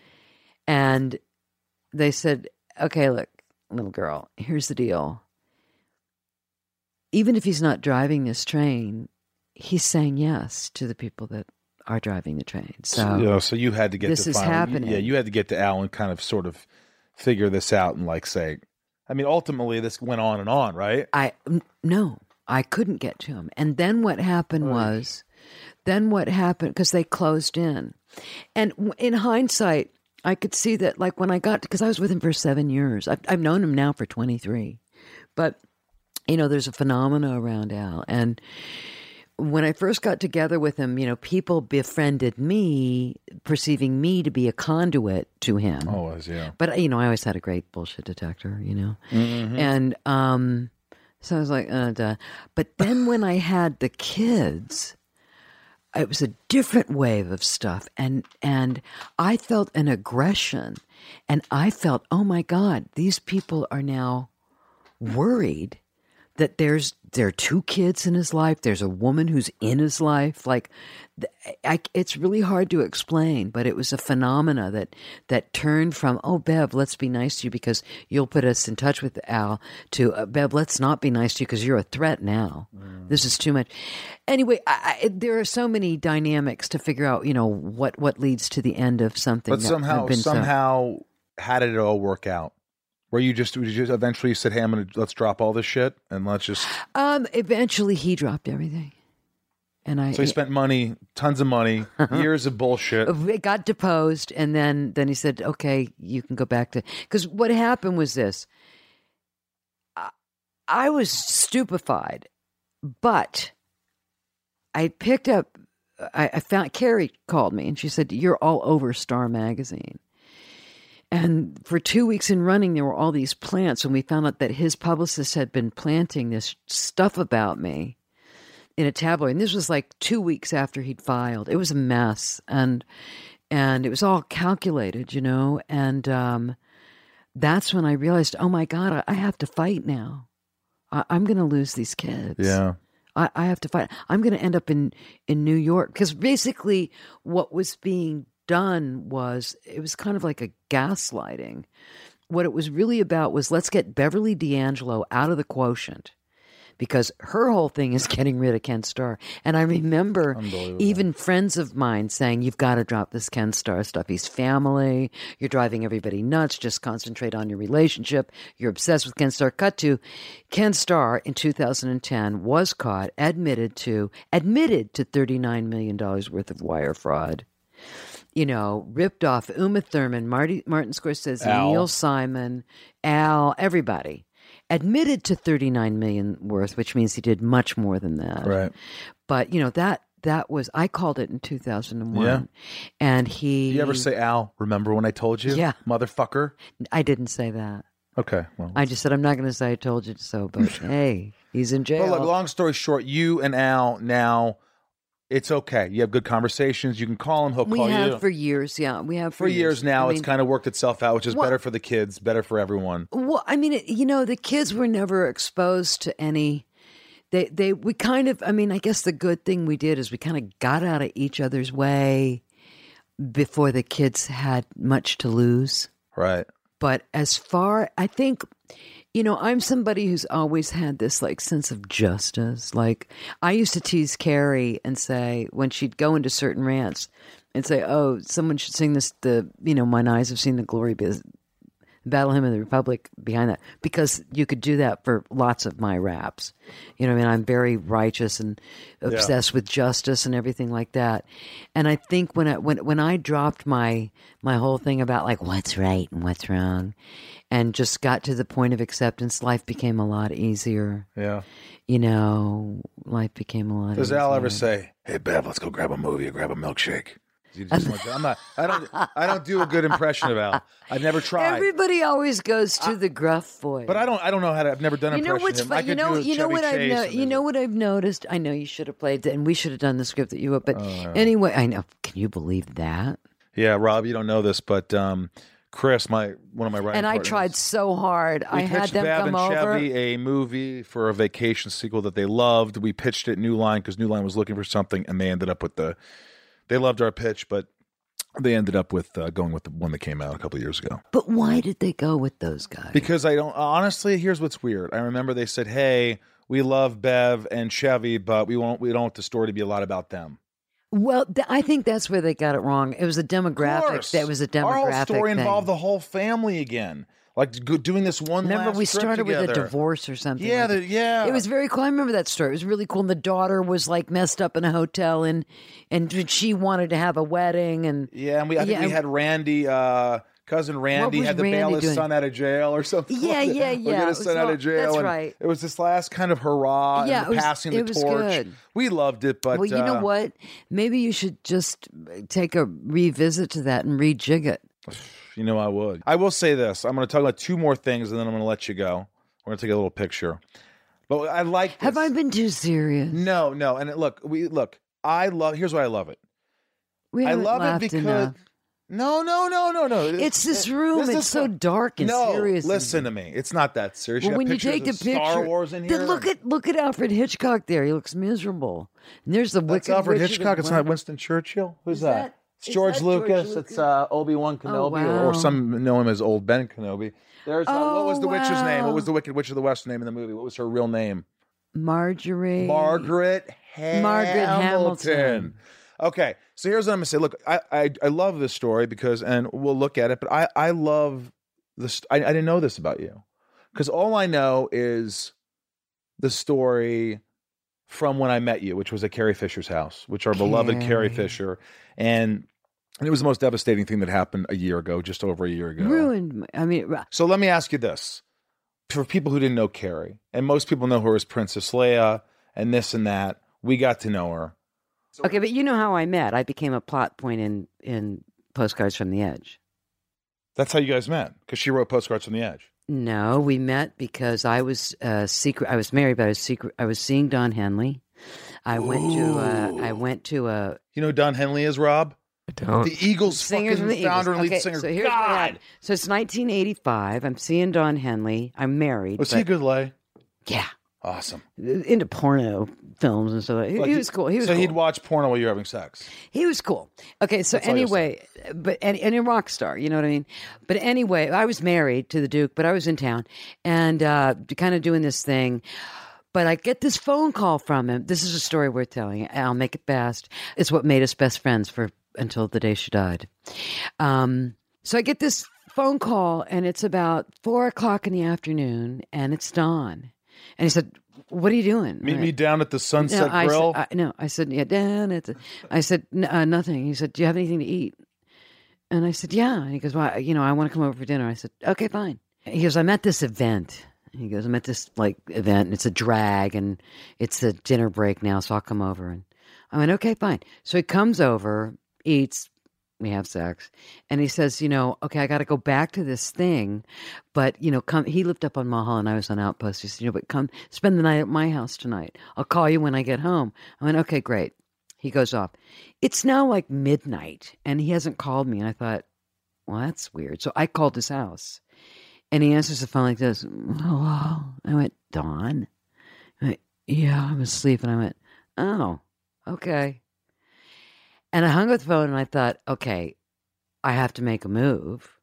Speaker 3: And they said, okay, look, little girl, here's the deal. even if he's not driving this train, he's saying yes to the people that are driving the train. So,
Speaker 1: so you had to get
Speaker 3: this
Speaker 1: to
Speaker 3: is happening.
Speaker 1: Yeah, you had to get to Al and kind of sort of figure this out and like say, I mean, ultimately this went on, right?
Speaker 3: No, I couldn't get to him. And then what happened because they closed in. And in hindsight, I could see that, like, when I got, because I was with him for 7 years. I've known him now for 23. But, there's a phenomena around Al. And when I first got together with him, people befriended me, perceiving me to be a conduit to him.
Speaker 1: Always, yeah.
Speaker 3: But, I always had a great bullshit detector,
Speaker 1: Mm-hmm.
Speaker 3: And so I was like, duh. But then when I had the kids, it was a different wave of stuff. And I felt an aggression. And I felt, oh, my God, these people are now worried that there are 2 kids in his life. There's a woman who's in his life. Like, it's really hard to explain, but it was a phenomena that turned from, oh, Bev, let's be nice to you because you'll put us in touch with Al, to Bev, let's not be nice to you because you're a threat now. This is too much. Anyway, there are so many dynamics to figure out, what leads to the end of something.
Speaker 1: But somehow, how did it all work out? Where you just eventually said, "Hey, let's drop all this shit and let's just."
Speaker 3: Eventually, he dropped everything, and
Speaker 1: So he spent money, tons of money, years of bullshit.
Speaker 3: It got deposed, and then he said, "Okay, you can go back to." Because what happened was this: I was stupefied, but I picked up. I found Carrie called me, and she said, "You're all over Star Magazine." And for 2 weeks in running, there were all these plants, and we found out that his publicist had been planting this stuff about me in a tabloid. And this was like 2 weeks after he'd filed. It was a mess, and it was all calculated, And that's when I realized, oh my God, I have to fight now. I'm going to lose these kids.
Speaker 1: Yeah.
Speaker 3: I have to fight. I'm going to end up in New York, because basically what was being done was, it was kind of like a gaslighting. What it was really about was, let's get Beverly D'Angelo out of the Quotient, because her whole thing is getting rid of Ken Starr. And I remember even friends of mine saying, you've got to drop this Ken Starr stuff. He's family. You're driving everybody nuts. Just concentrate on your relationship. You're obsessed with Ken Starr. Cut to Ken Starr in 2010 was caught, admitted to $39 million worth of wire fraud. Ripped off Uma Thurman, Martin Scorsese,
Speaker 1: Al.
Speaker 3: Neil Simon, Al, everybody. Admitted to $39 million worth, which means he did much more than that.
Speaker 1: Right.
Speaker 3: But, that was, I called it in 2001.
Speaker 1: Yeah.
Speaker 3: And he...
Speaker 1: Do you ever say, Al, remember when I told you?
Speaker 3: Yeah.
Speaker 1: Motherfucker?
Speaker 3: I didn't say that.
Speaker 1: Okay. Well,
Speaker 3: I just said, I'm not going to say I told you so, but hey, he's in jail.
Speaker 1: But look, long story short, you and Al now... It's okay. You have good conversations. You can call him. He'll call you.
Speaker 3: We have for years. Yeah, we have for
Speaker 1: years now. It's kind of worked itself out, which is better for the kids, better for everyone.
Speaker 3: Well, I mean, the kids were never exposed to any. We kind of. I mean, I guess the good thing we did is we kind of got out of each other's way before the kids had much to lose.
Speaker 1: Right.
Speaker 3: But as far, I think. I'm somebody who's always had this like sense of justice. Like, I used to tease Carrie and say, when she'd go into certain rants and say, oh, someone should sing this, mine eyes have seen the glory, Battle Hymn of the Republic behind that, because you could do that for lots of my raps. I'm very righteous and obsessed with justice and everything like that. And I think when I dropped my whole thing about like what's right and what's wrong, and just got to the point of acceptance, life became a lot easier.
Speaker 1: Yeah.
Speaker 3: Life became a lot easier.
Speaker 1: Does Al ever say, hey, Bev, let's go grab a movie or grab a milkshake? I don't do a good impression of Al. I've never tried.
Speaker 3: Everybody always goes to the gruff voice.
Speaker 1: But I don't know how to. I've never done an impression of him.
Speaker 3: You know what I've noticed? I know you should have played it, and we should have done the script that you wrote. But anyway, I know. Can you believe that?
Speaker 1: Yeah, Rob, you don't know this, but Chris, one of my writing
Speaker 3: and I
Speaker 1: partners,
Speaker 3: tried so hard. I had them
Speaker 1: Bev
Speaker 3: come
Speaker 1: and
Speaker 3: over.
Speaker 1: Chevy a movie for a vacation sequel that they loved. We pitched it New Line because New Line was looking for something, and they ended up with They loved our pitch, but they ended up with going with the one that came out a couple of years ago.
Speaker 3: But why did they go with those guys?
Speaker 1: Because honestly, here's what's weird. I remember they said, hey, we love Bev and Chevy, but we don't want the story to be a lot about them.
Speaker 3: Well, I think that's where they got it wrong. It was a demographic. That was a demographic.
Speaker 1: Our whole story
Speaker 3: thing.
Speaker 1: involved the whole family again. Like doing this one
Speaker 3: Remember,
Speaker 1: last
Speaker 3: we
Speaker 1: trip
Speaker 3: started
Speaker 1: together.
Speaker 3: with a divorce or something.
Speaker 1: Yeah,
Speaker 3: like
Speaker 1: yeah.
Speaker 3: It was very cool. I remember that story. It was really cool. And the daughter was like messed up in a hotel, and she wanted to have a wedding. And
Speaker 1: I think we had Randy. Cousin Randy had to bail his son out of jail or something.
Speaker 3: Yeah.
Speaker 1: We're get his son out of jail.
Speaker 3: That's
Speaker 1: and
Speaker 3: right.
Speaker 1: It was this last kind of hurrah and passing the torch.
Speaker 3: Good.
Speaker 1: We loved it, but
Speaker 3: well, you know what? Maybe you should just take a revisit to that and rejig it.
Speaker 1: You know I would. I will say this. I'm going to talk about two more things, and then I'm going to let you go. We're going to take a little picture. But I like this.
Speaker 3: Have I been too serious?
Speaker 1: No. And I love. Here's why I love it.
Speaker 3: We
Speaker 1: I
Speaker 3: haven't
Speaker 1: love it
Speaker 3: laughed
Speaker 1: because.
Speaker 3: enough.
Speaker 1: No.
Speaker 3: It's this room. It's so dark and serious.
Speaker 1: Listen to me. It's not that serious.
Speaker 3: Well, when you take the picture,
Speaker 1: Star Wars in here.
Speaker 3: Then look at Alfred Hitchcock there. He looks miserable. And there's the
Speaker 1: That's
Speaker 3: wicked
Speaker 1: Alfred
Speaker 3: Richard
Speaker 1: Hitchcock. It's not Winston Churchill. Who's that? It's George Lucas. It's Obi-Wan Kenobi,
Speaker 3: wow.
Speaker 1: or some know him as Old Ben Kenobi. There's what was the witch's name? What was the Wicked Witch of the West name in the movie? What was her real name?
Speaker 3: Margaret Hamilton.
Speaker 1: Okay, so here's what I'm going to say. Look, I love this story because, and we'll look at it, but I love this. I didn't know this about you because all I know is the story from when I met you, which was at Carrie Fisher's house, which our beloved Carrie Fisher, and it was the most devastating thing that happened a year ago, just over a year ago.
Speaker 3: Ruined.
Speaker 1: So let me ask you this. For people who didn't know Carrie, and most people know her as Princess Leia and this and that, we got to know her.
Speaker 3: Okay, but you know how I met. I became a plot point in Postcards from the Edge.
Speaker 1: That's how you guys met, because she wrote Postcards from the Edge.
Speaker 3: No, we met because I was secret. I was married, but I was seeing Don Henley. I went to a.
Speaker 1: You know who Don Henley is, Rob?
Speaker 2: I don't.
Speaker 1: The Eagles fucking founder and lead singer.
Speaker 3: So here's what happened. So it's 1985. I'm seeing Don Henley. I'm married.
Speaker 1: Was he a good lay?
Speaker 3: Yeah.
Speaker 1: Awesome.
Speaker 3: Into porno films and stuff. He was cool. He was
Speaker 1: so
Speaker 3: cool.
Speaker 1: He'd watch porno while you were having sex.
Speaker 3: He was cool. Okay, so
Speaker 1: That's all you'll
Speaker 3: anyway, and a rock star, you know what I mean? But anyway, I was married to the Duke, but I was in town and kind of doing this thing. But I get this phone call from him. This is a story worth telling. I'll make it fast. It's what made us best friends until the day she died. So I get this phone call, and it's about 4:00 in the afternoon, and it's Don. And he said, "What are you doing?"
Speaker 1: Meet me down at the Sunset Grill.
Speaker 3: I said, yeah, down at the. I said, nothing. He said, "Do you have anything to eat?" And I said, "Yeah." And he goes, "Well, I want to come over for dinner." I said, "Okay, fine." He goes, "I'm at this event." He goes, "I'm at this event, and it's a drag, and it's a dinner break now, so I'll come over." And I went, "Okay, fine." So he comes over, eats. We have sex, and he says, "Okay, I got to go back to this thing, but come." He lived up on Mulholland, I was on Outpost. He said, "But come spend the night at my house tonight. I'll call you when I get home." I went, "Okay, great." He goes off. It's now like midnight, and he hasn't called me. And I thought, well, that's weird. So I called his house, and he answers the phone like this. "Hello." I went, "Don?" I went, "Yeah, I'm asleep." And I went, "Oh, okay." And I hung up the phone and I thought, okay, I have to make a move.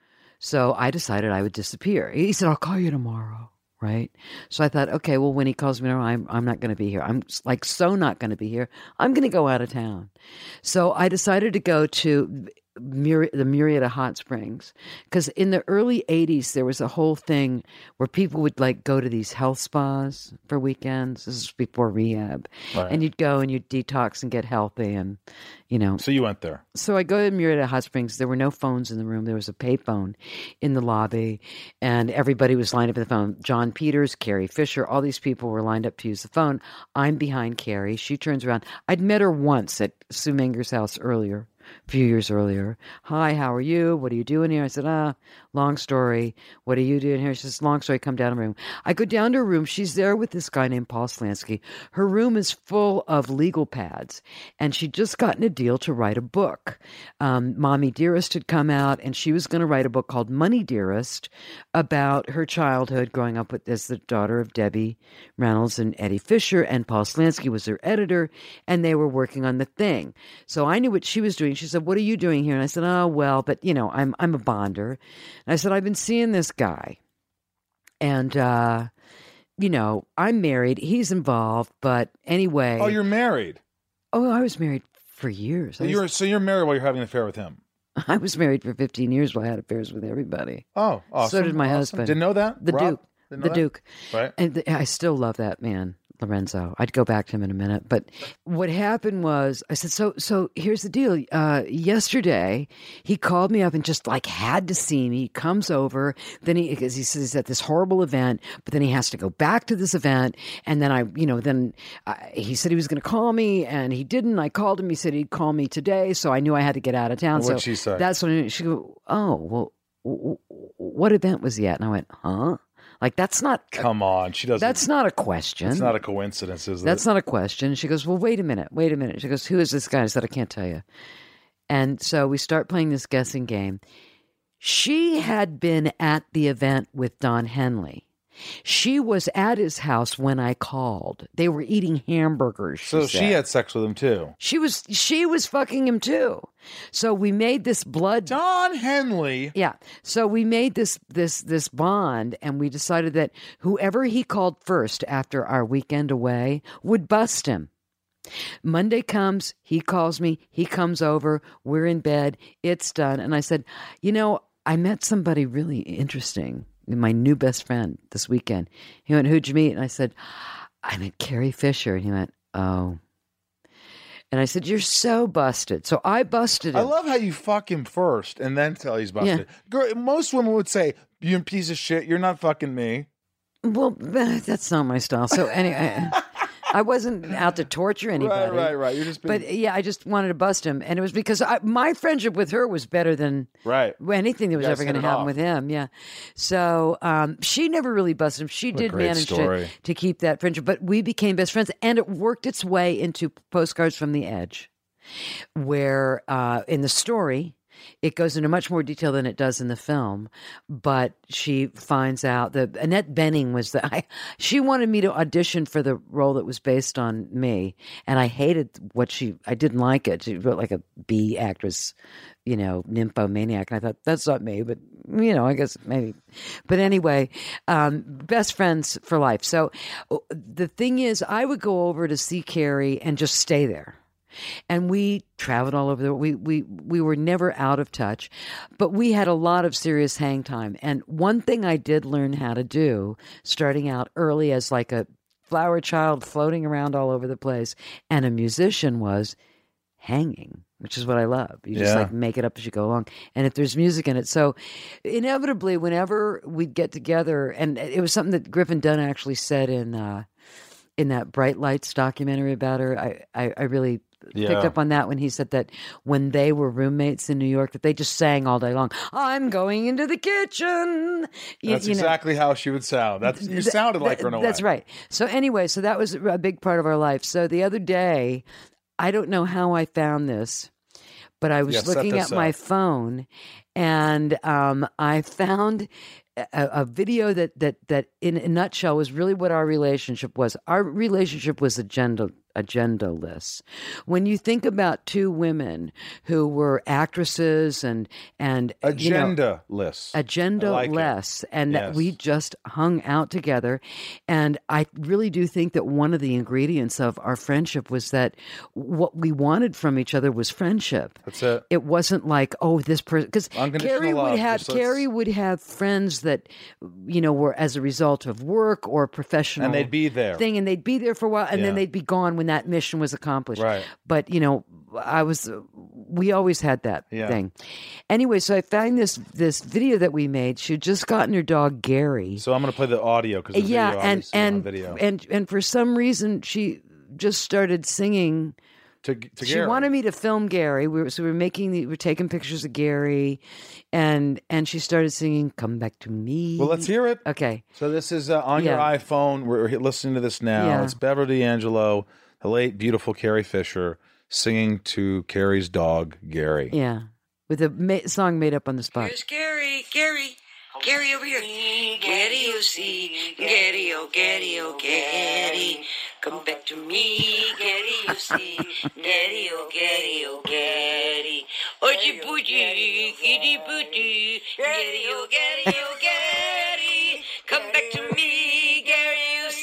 Speaker 3: So I decided I would disappear. He said, "I'll call you tomorrow." Right? So I thought, okay, well, when he calls me tomorrow, I'm not going to be here. I'm like so not going to be here. I'm going to go out of town. So I decided to go to the Murrieta Hot Springs, because in the early 80s there was a whole thing where people would like go to these health spas for weekends. This is before rehab.
Speaker 1: Right.
Speaker 3: And you'd go and you'd detox and get healthy, and
Speaker 1: So you went there.
Speaker 3: So I go to Murrieta Hot Springs. There were no phones in the room. There was a payphone in the lobby, and everybody was lined up at the phone. John Peters, Carrie Fisher, all these people were lined up to use the phone. I'm behind Carrie. She turns around. I'd met her once at Sue Menger's house earlier. A few years earlier. "Hi, how are you? What are you doing here?" I said, long story. "What are you doing here?" She says, "Long story, come down to the room." I go down to her room. She's there with this guy named Paul Slansky. Her room is full of legal pads, and she'd just gotten a deal to write a book. Mommy Dearest had come out, and she was going to write a book called Money Dearest about her childhood growing up as the daughter of Debbie Reynolds and Eddie Fisher, and Paul Slansky was her editor, and they were working on the thing. So I knew what she was doing. She said, "What are you doing here?" And I said, "Oh, well, but I'm a bonder." And I said, "I've been seeing this guy, and I'm married. He's involved. But anyway.
Speaker 1: Oh, you're married.
Speaker 3: Oh, I was married for years.
Speaker 1: So you're married while you're having an affair with him.
Speaker 3: I was married for 15 years while I had affairs with everybody.
Speaker 1: Oh, awesome.
Speaker 3: So did my husband.
Speaker 1: Didn't know that?
Speaker 3: The
Speaker 1: Rob?
Speaker 3: Duke.
Speaker 1: Right.
Speaker 3: And I still love that man, Lorenzo. I'd go back to him in a minute. But what happened was, I said, so here's the deal. Yesterday, he called me up and just like had to see me. He comes over. Then because he says he's at this horrible event, but then he has to go back to this event. And then he said he was going to call me and he didn't. I called him. He said he'd call me today. So I knew I had to get out of town.
Speaker 1: What'd she say?
Speaker 3: That's when she go, oh, well, what event was he at? And I went, huh? Like, that's not...
Speaker 1: Come on. She doesn't...
Speaker 3: That's not a question.
Speaker 1: It's not a coincidence, is it?
Speaker 3: That's not a question. She goes, well, wait a minute. She goes, who is this guy? I said, I can't tell you. And so we start playing this guessing game. She had been at the event with Don Henley. She was at his house when I called. They were eating hamburgers.
Speaker 1: She had sex with him too.
Speaker 3: She was fucking him too. So we made this blood.
Speaker 1: Don Henley.
Speaker 3: Yeah. So we made this bond, and we decided that whoever he called first after our weekend away would bust him. Monday comes, he calls me, he comes over, we're in bed, it's done. And I said, I met somebody really interesting. My new best friend this weekend. He went, who'd you meet? And I said, I met Carrie Fisher. And he went, oh. And I said, you're so busted. So I busted him.
Speaker 1: I love how you fuck him first and then tell he's busted. Yeah. Girl, most women would say, you piece of shit, you're not fucking me.
Speaker 3: Well, that's not my style. So anyway, I wasn't out to torture anybody.
Speaker 1: Right. You're just being...
Speaker 3: But yeah, I just wanted to bust him. And it was because my friendship with her was better than anything that was ever going to happen with him. Yeah. So she never really busted him. She did manage to keep that friendship. But we became best friends. And it worked its way into Postcards from the Edge, where in the story... It goes into much more detail than it does in the film, but she finds out that Annette Bening was she wanted me to audition for the role that was based on me, and I hated I didn't like it. She wrote like a B actress, nymphomaniac, and I thought, that's not me, but, I guess maybe. But anyway, best friends for life. So the thing is, I would go over to see Carrie and just stay there. And we traveled all over we were never out of touch, but we had a lot of serious hang time. And one thing I did learn how to do, starting out early as like a flower child floating around all over the place and a musician, was hanging, which is what I love. You just like make it up as you go along. And if there's music in it. So inevitably, whenever we'd get together, and it was something that Griffin Dunn actually said in that Bright Lights documentary about her, I really picked up on that when he said that when they were roommates in New York, that they just sang all day long, I'm going into the kitchen.
Speaker 1: That's exactly how she would sound. You sounded like her in a way.
Speaker 3: That's right. So anyway, so that was a big part of our life. So the other day, I don't know how I found this, but I was looking at my phone, and I found a video that in a nutshell was really what our relationship was. Our relationship was agendaless. When you think about two women who were actresses and
Speaker 1: agendaless,
Speaker 3: and that we just hung out together. And I really do think that one of the ingredients of our friendship was that what we wanted from each other was friendship.
Speaker 1: That's it.
Speaker 3: It wasn't like, oh, this person, because Carrie would have friends that were as a result of work or professional,
Speaker 1: and they'd be there
Speaker 3: and they'd be there for a while, and then they'd be gone when that mission was accomplished.
Speaker 1: Right.
Speaker 3: But we always had that thing. Anyway, so I found this video that we made. She had just gotten her dog Gary.
Speaker 1: So I'm going to play the audio because video.
Speaker 3: And for some reason she just started singing.
Speaker 1: To
Speaker 3: she
Speaker 1: Gary.
Speaker 3: wanted me to film Gary. We were taking pictures of Gary, and she started singing "Come Back to Me."
Speaker 1: Well, let's hear it.
Speaker 3: Okay.
Speaker 1: So this is on your iPhone. We're listening to this now.
Speaker 3: Yeah.
Speaker 1: It's Beverly D'Angelo, the late beautiful Carrie Fisher, singing to Carrie's dog Gary.
Speaker 3: Yeah, with a song made up on the spot.
Speaker 10: Here's Gary over here. Gary, you see, Gary, oh Gary, oh Gary. Come back to me, Gary, you see, Gary, oh Gary, oh Gary. Oji booty, giddy booty, Gary, oh Gary, oh Gary. Come back to me, Gary, you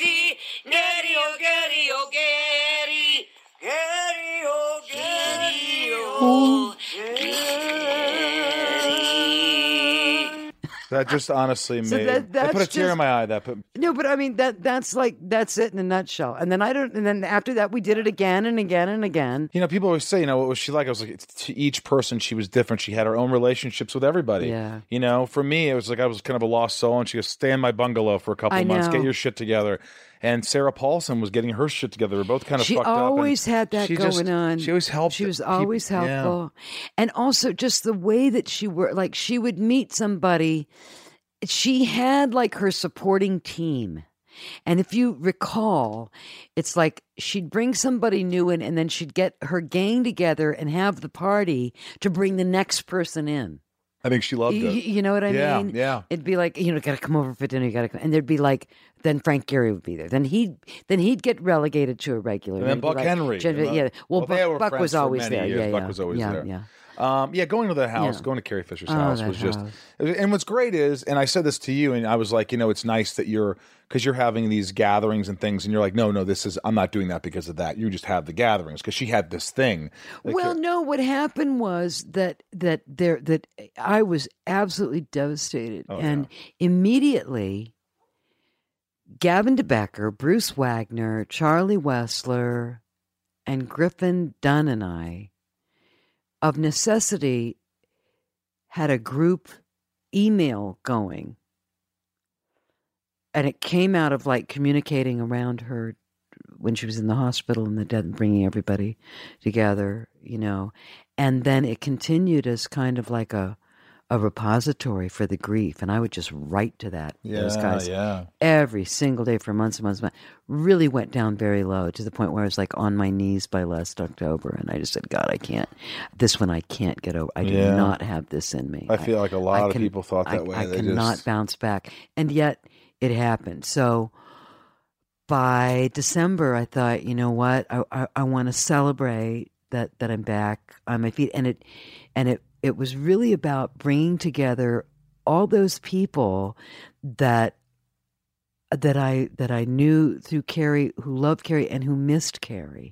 Speaker 1: That just honestly
Speaker 3: So
Speaker 1: made
Speaker 3: that-
Speaker 1: that put a
Speaker 3: that's
Speaker 1: tear
Speaker 3: just-
Speaker 1: in my eye. That put
Speaker 3: No, but I mean that's it in a nutshell. And then and then after that we did it again and again and again.
Speaker 1: people always say, what was she like? I was like, to each person she was different. She had her own relationships with everybody.
Speaker 3: Yeah.
Speaker 1: For me it was like I was kind of a lost soul, and she goes, stay in my bungalow for a couple
Speaker 3: I
Speaker 1: of months,
Speaker 3: know.
Speaker 1: get your shit together. And Sarah Paulson was getting her shit together. We're both kind of
Speaker 3: She
Speaker 1: fucked up.
Speaker 3: always
Speaker 1: and
Speaker 3: had that
Speaker 1: she
Speaker 3: going
Speaker 1: just-
Speaker 3: on.
Speaker 1: She always helped.
Speaker 3: She was
Speaker 1: people-
Speaker 3: always
Speaker 1: yeah.
Speaker 3: helpful. And also just the way that she worked, like she would meet somebody. She had like her supporting team. And if you recall, it's like she'd bring somebody new in and then she'd get her gang together and have the party to bring the next person in.
Speaker 1: I think she loved it.
Speaker 3: You know what I mean?
Speaker 1: Yeah.
Speaker 3: It'd be like, got to come over for dinner. You got to come. And there'd be like, then Frank Gehry would be there. Then he'd get relegated to a regular.
Speaker 1: And then
Speaker 3: It'd be
Speaker 1: Buck
Speaker 3: like,
Speaker 1: Henry.
Speaker 3: Yeah. Well,
Speaker 1: they were
Speaker 3: Buck
Speaker 1: friends
Speaker 3: was
Speaker 1: for
Speaker 3: always
Speaker 1: many
Speaker 3: there.
Speaker 1: years.
Speaker 3: Yeah,
Speaker 1: Buck
Speaker 3: yeah.
Speaker 1: was always
Speaker 3: yeah,
Speaker 1: there.
Speaker 3: Yeah.
Speaker 1: Going to the house,
Speaker 3: Yeah.
Speaker 1: going to Carrie Fisher's
Speaker 3: Oh,
Speaker 1: house
Speaker 3: that
Speaker 1: was just,
Speaker 3: house.
Speaker 1: and what's great is, and I said this to you, and I was like, it's nice that because you're having these gatherings and things, and you're like, no, I'm not doing that because of that. You just have the gatherings because she had this thing. Like,
Speaker 3: Well, no, what happened was that I was absolutely devastated, and immediately Gavin DeBecker, Bruce Wagner, Charlie Wessler, and Griffin Dunn and I, of necessity, had a group email going. And it came out of like communicating around her when she was in the hospital and the dead, bringing everybody together, And then it continued as kind of like a repository for the grief. And I would just write to those guys every single day for months and months and months. Really went down very low to the point where I was like on my knees by last October. And I just said, God, I can't get over. I do not have this in me.
Speaker 1: I feel like a lot of people thought that way.
Speaker 3: I cannot bounce back. And yet it happened. So by December, I thought, you know what? I want to celebrate that I'm back on my feet. And it was really about bringing together all those people that I knew through Carrie, who loved Carrie and who missed Carrie.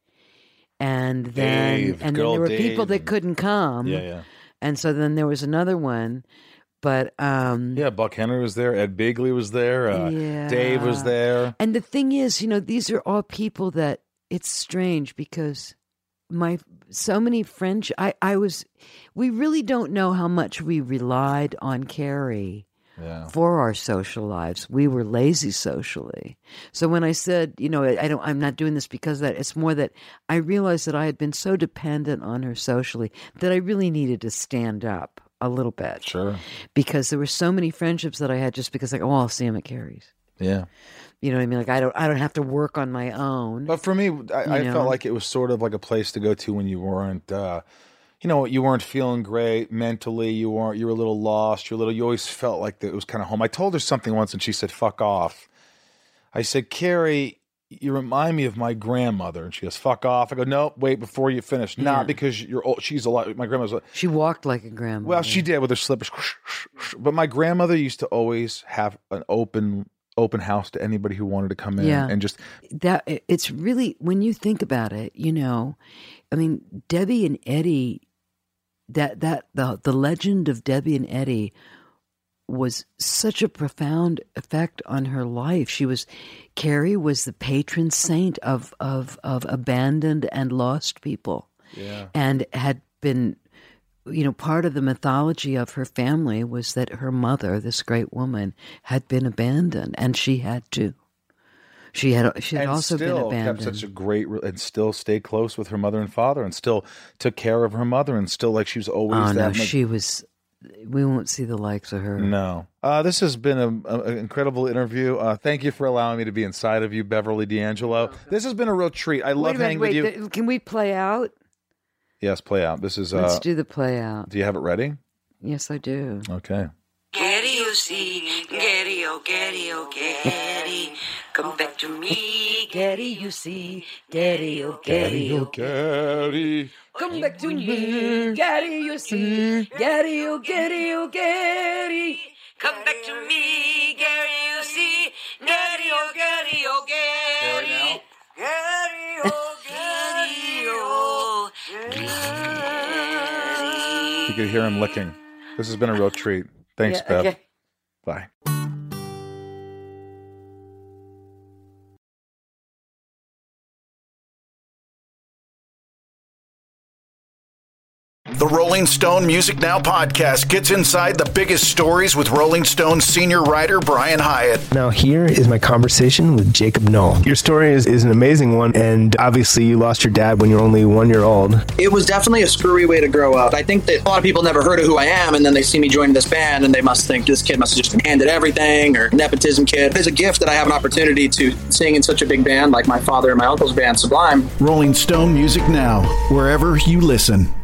Speaker 3: And then there were people that couldn't come.
Speaker 1: Yeah.
Speaker 3: And so then there was another one. But
Speaker 1: Buck Henry was there. Ed Bigley was there. Dave was there.
Speaker 3: And the thing is, these are all people that it's strange because so many French. We really don't know how much we relied on Carrie for our social lives. We were lazy socially. So when I said, I'm not doing this because of that, it's more that I realized that I had been so dependent on her socially that I really needed to stand up a little bit.
Speaker 1: Sure.
Speaker 3: Because there were so many friendships that I had just because I'll see him at Carrie's.
Speaker 1: Yeah.
Speaker 3: You know what I mean? Like I don't have to work on my own.
Speaker 1: But for me, I felt like it was sort of like a place to go to when you weren't, you weren't feeling great mentally. You were a little lost. You always felt like it was kind of home. I told her something once and she said, fuck off. I said, Carrie, you remind me of my grandmother. And she goes, fuck off. I go, no, wait, before you finish.
Speaker 3: Yeah.
Speaker 1: Not because you're old. She's a lot. My grandmother's.
Speaker 3: She walked like a grandmother.
Speaker 1: Well, she did with her slippers. But my grandmother used to always have an open house to anybody who wanted to come in.
Speaker 3: Yeah.
Speaker 1: And just
Speaker 3: that it's really, when you think about it, Debbie and Eddie, the legend of Debbie and Eddie was such a profound effect on her life. Carrie was the patron saint of abandoned and lost people.
Speaker 1: Yeah.
Speaker 3: And had been, part of the mythology of her family was that her mother, this great woman, had been abandoned, and she had too. She had also been abandoned.
Speaker 1: Kept such a great, and still stayed close with her mother and father, and still took care of her mother, and still like she was always.
Speaker 3: Oh no, she was. We won't see the likes of her.
Speaker 1: No. This has been an incredible interview. Thank you for allowing me to be inside of you, Beverly D'Angelo. This has been a real treat. I love hanging with you.
Speaker 3: Can we play out?
Speaker 1: Yes, play out. This is.
Speaker 3: Let's do the play out.
Speaker 1: Do you have it ready?
Speaker 3: Yes, I do.
Speaker 1: Okay.
Speaker 10: Getty, you see, Getty, oh, Getty, oh, Getty, come back to me. Getty, you see, Getty, oh, Getty, oh,
Speaker 1: Getty.
Speaker 10: come back to me. Getty, you see, Getty, oh, Getty, oh, Getty, come back to me. Getty, you see, Getty, oh, Getty, oh, Getty, Getty, oh, Getty, oh, Getty.
Speaker 1: You could hear him licking. This has been a real treat. Thanks,
Speaker 3: Yeah,
Speaker 1: Bev.
Speaker 3: okay.
Speaker 1: Bye.
Speaker 9: The Rolling Stone Music Now podcast gets inside the biggest stories with Rolling Stone senior writer Brian Hiatt.
Speaker 11: Now here is my conversation with Jacob Knoll. Your story is an amazing one, and obviously you lost your dad when you were only 1 year old.
Speaker 12: It was definitely a screwy way to grow up. I think that a lot of people never heard of who I am, and then they see me joining this band, and they must think this kid must have just been handed everything, or nepotism kid. It's a gift that I have an opportunity to sing in such a big band like my father and my uncle's band, Sublime.
Speaker 9: Rolling Stone Music Now, wherever you listen.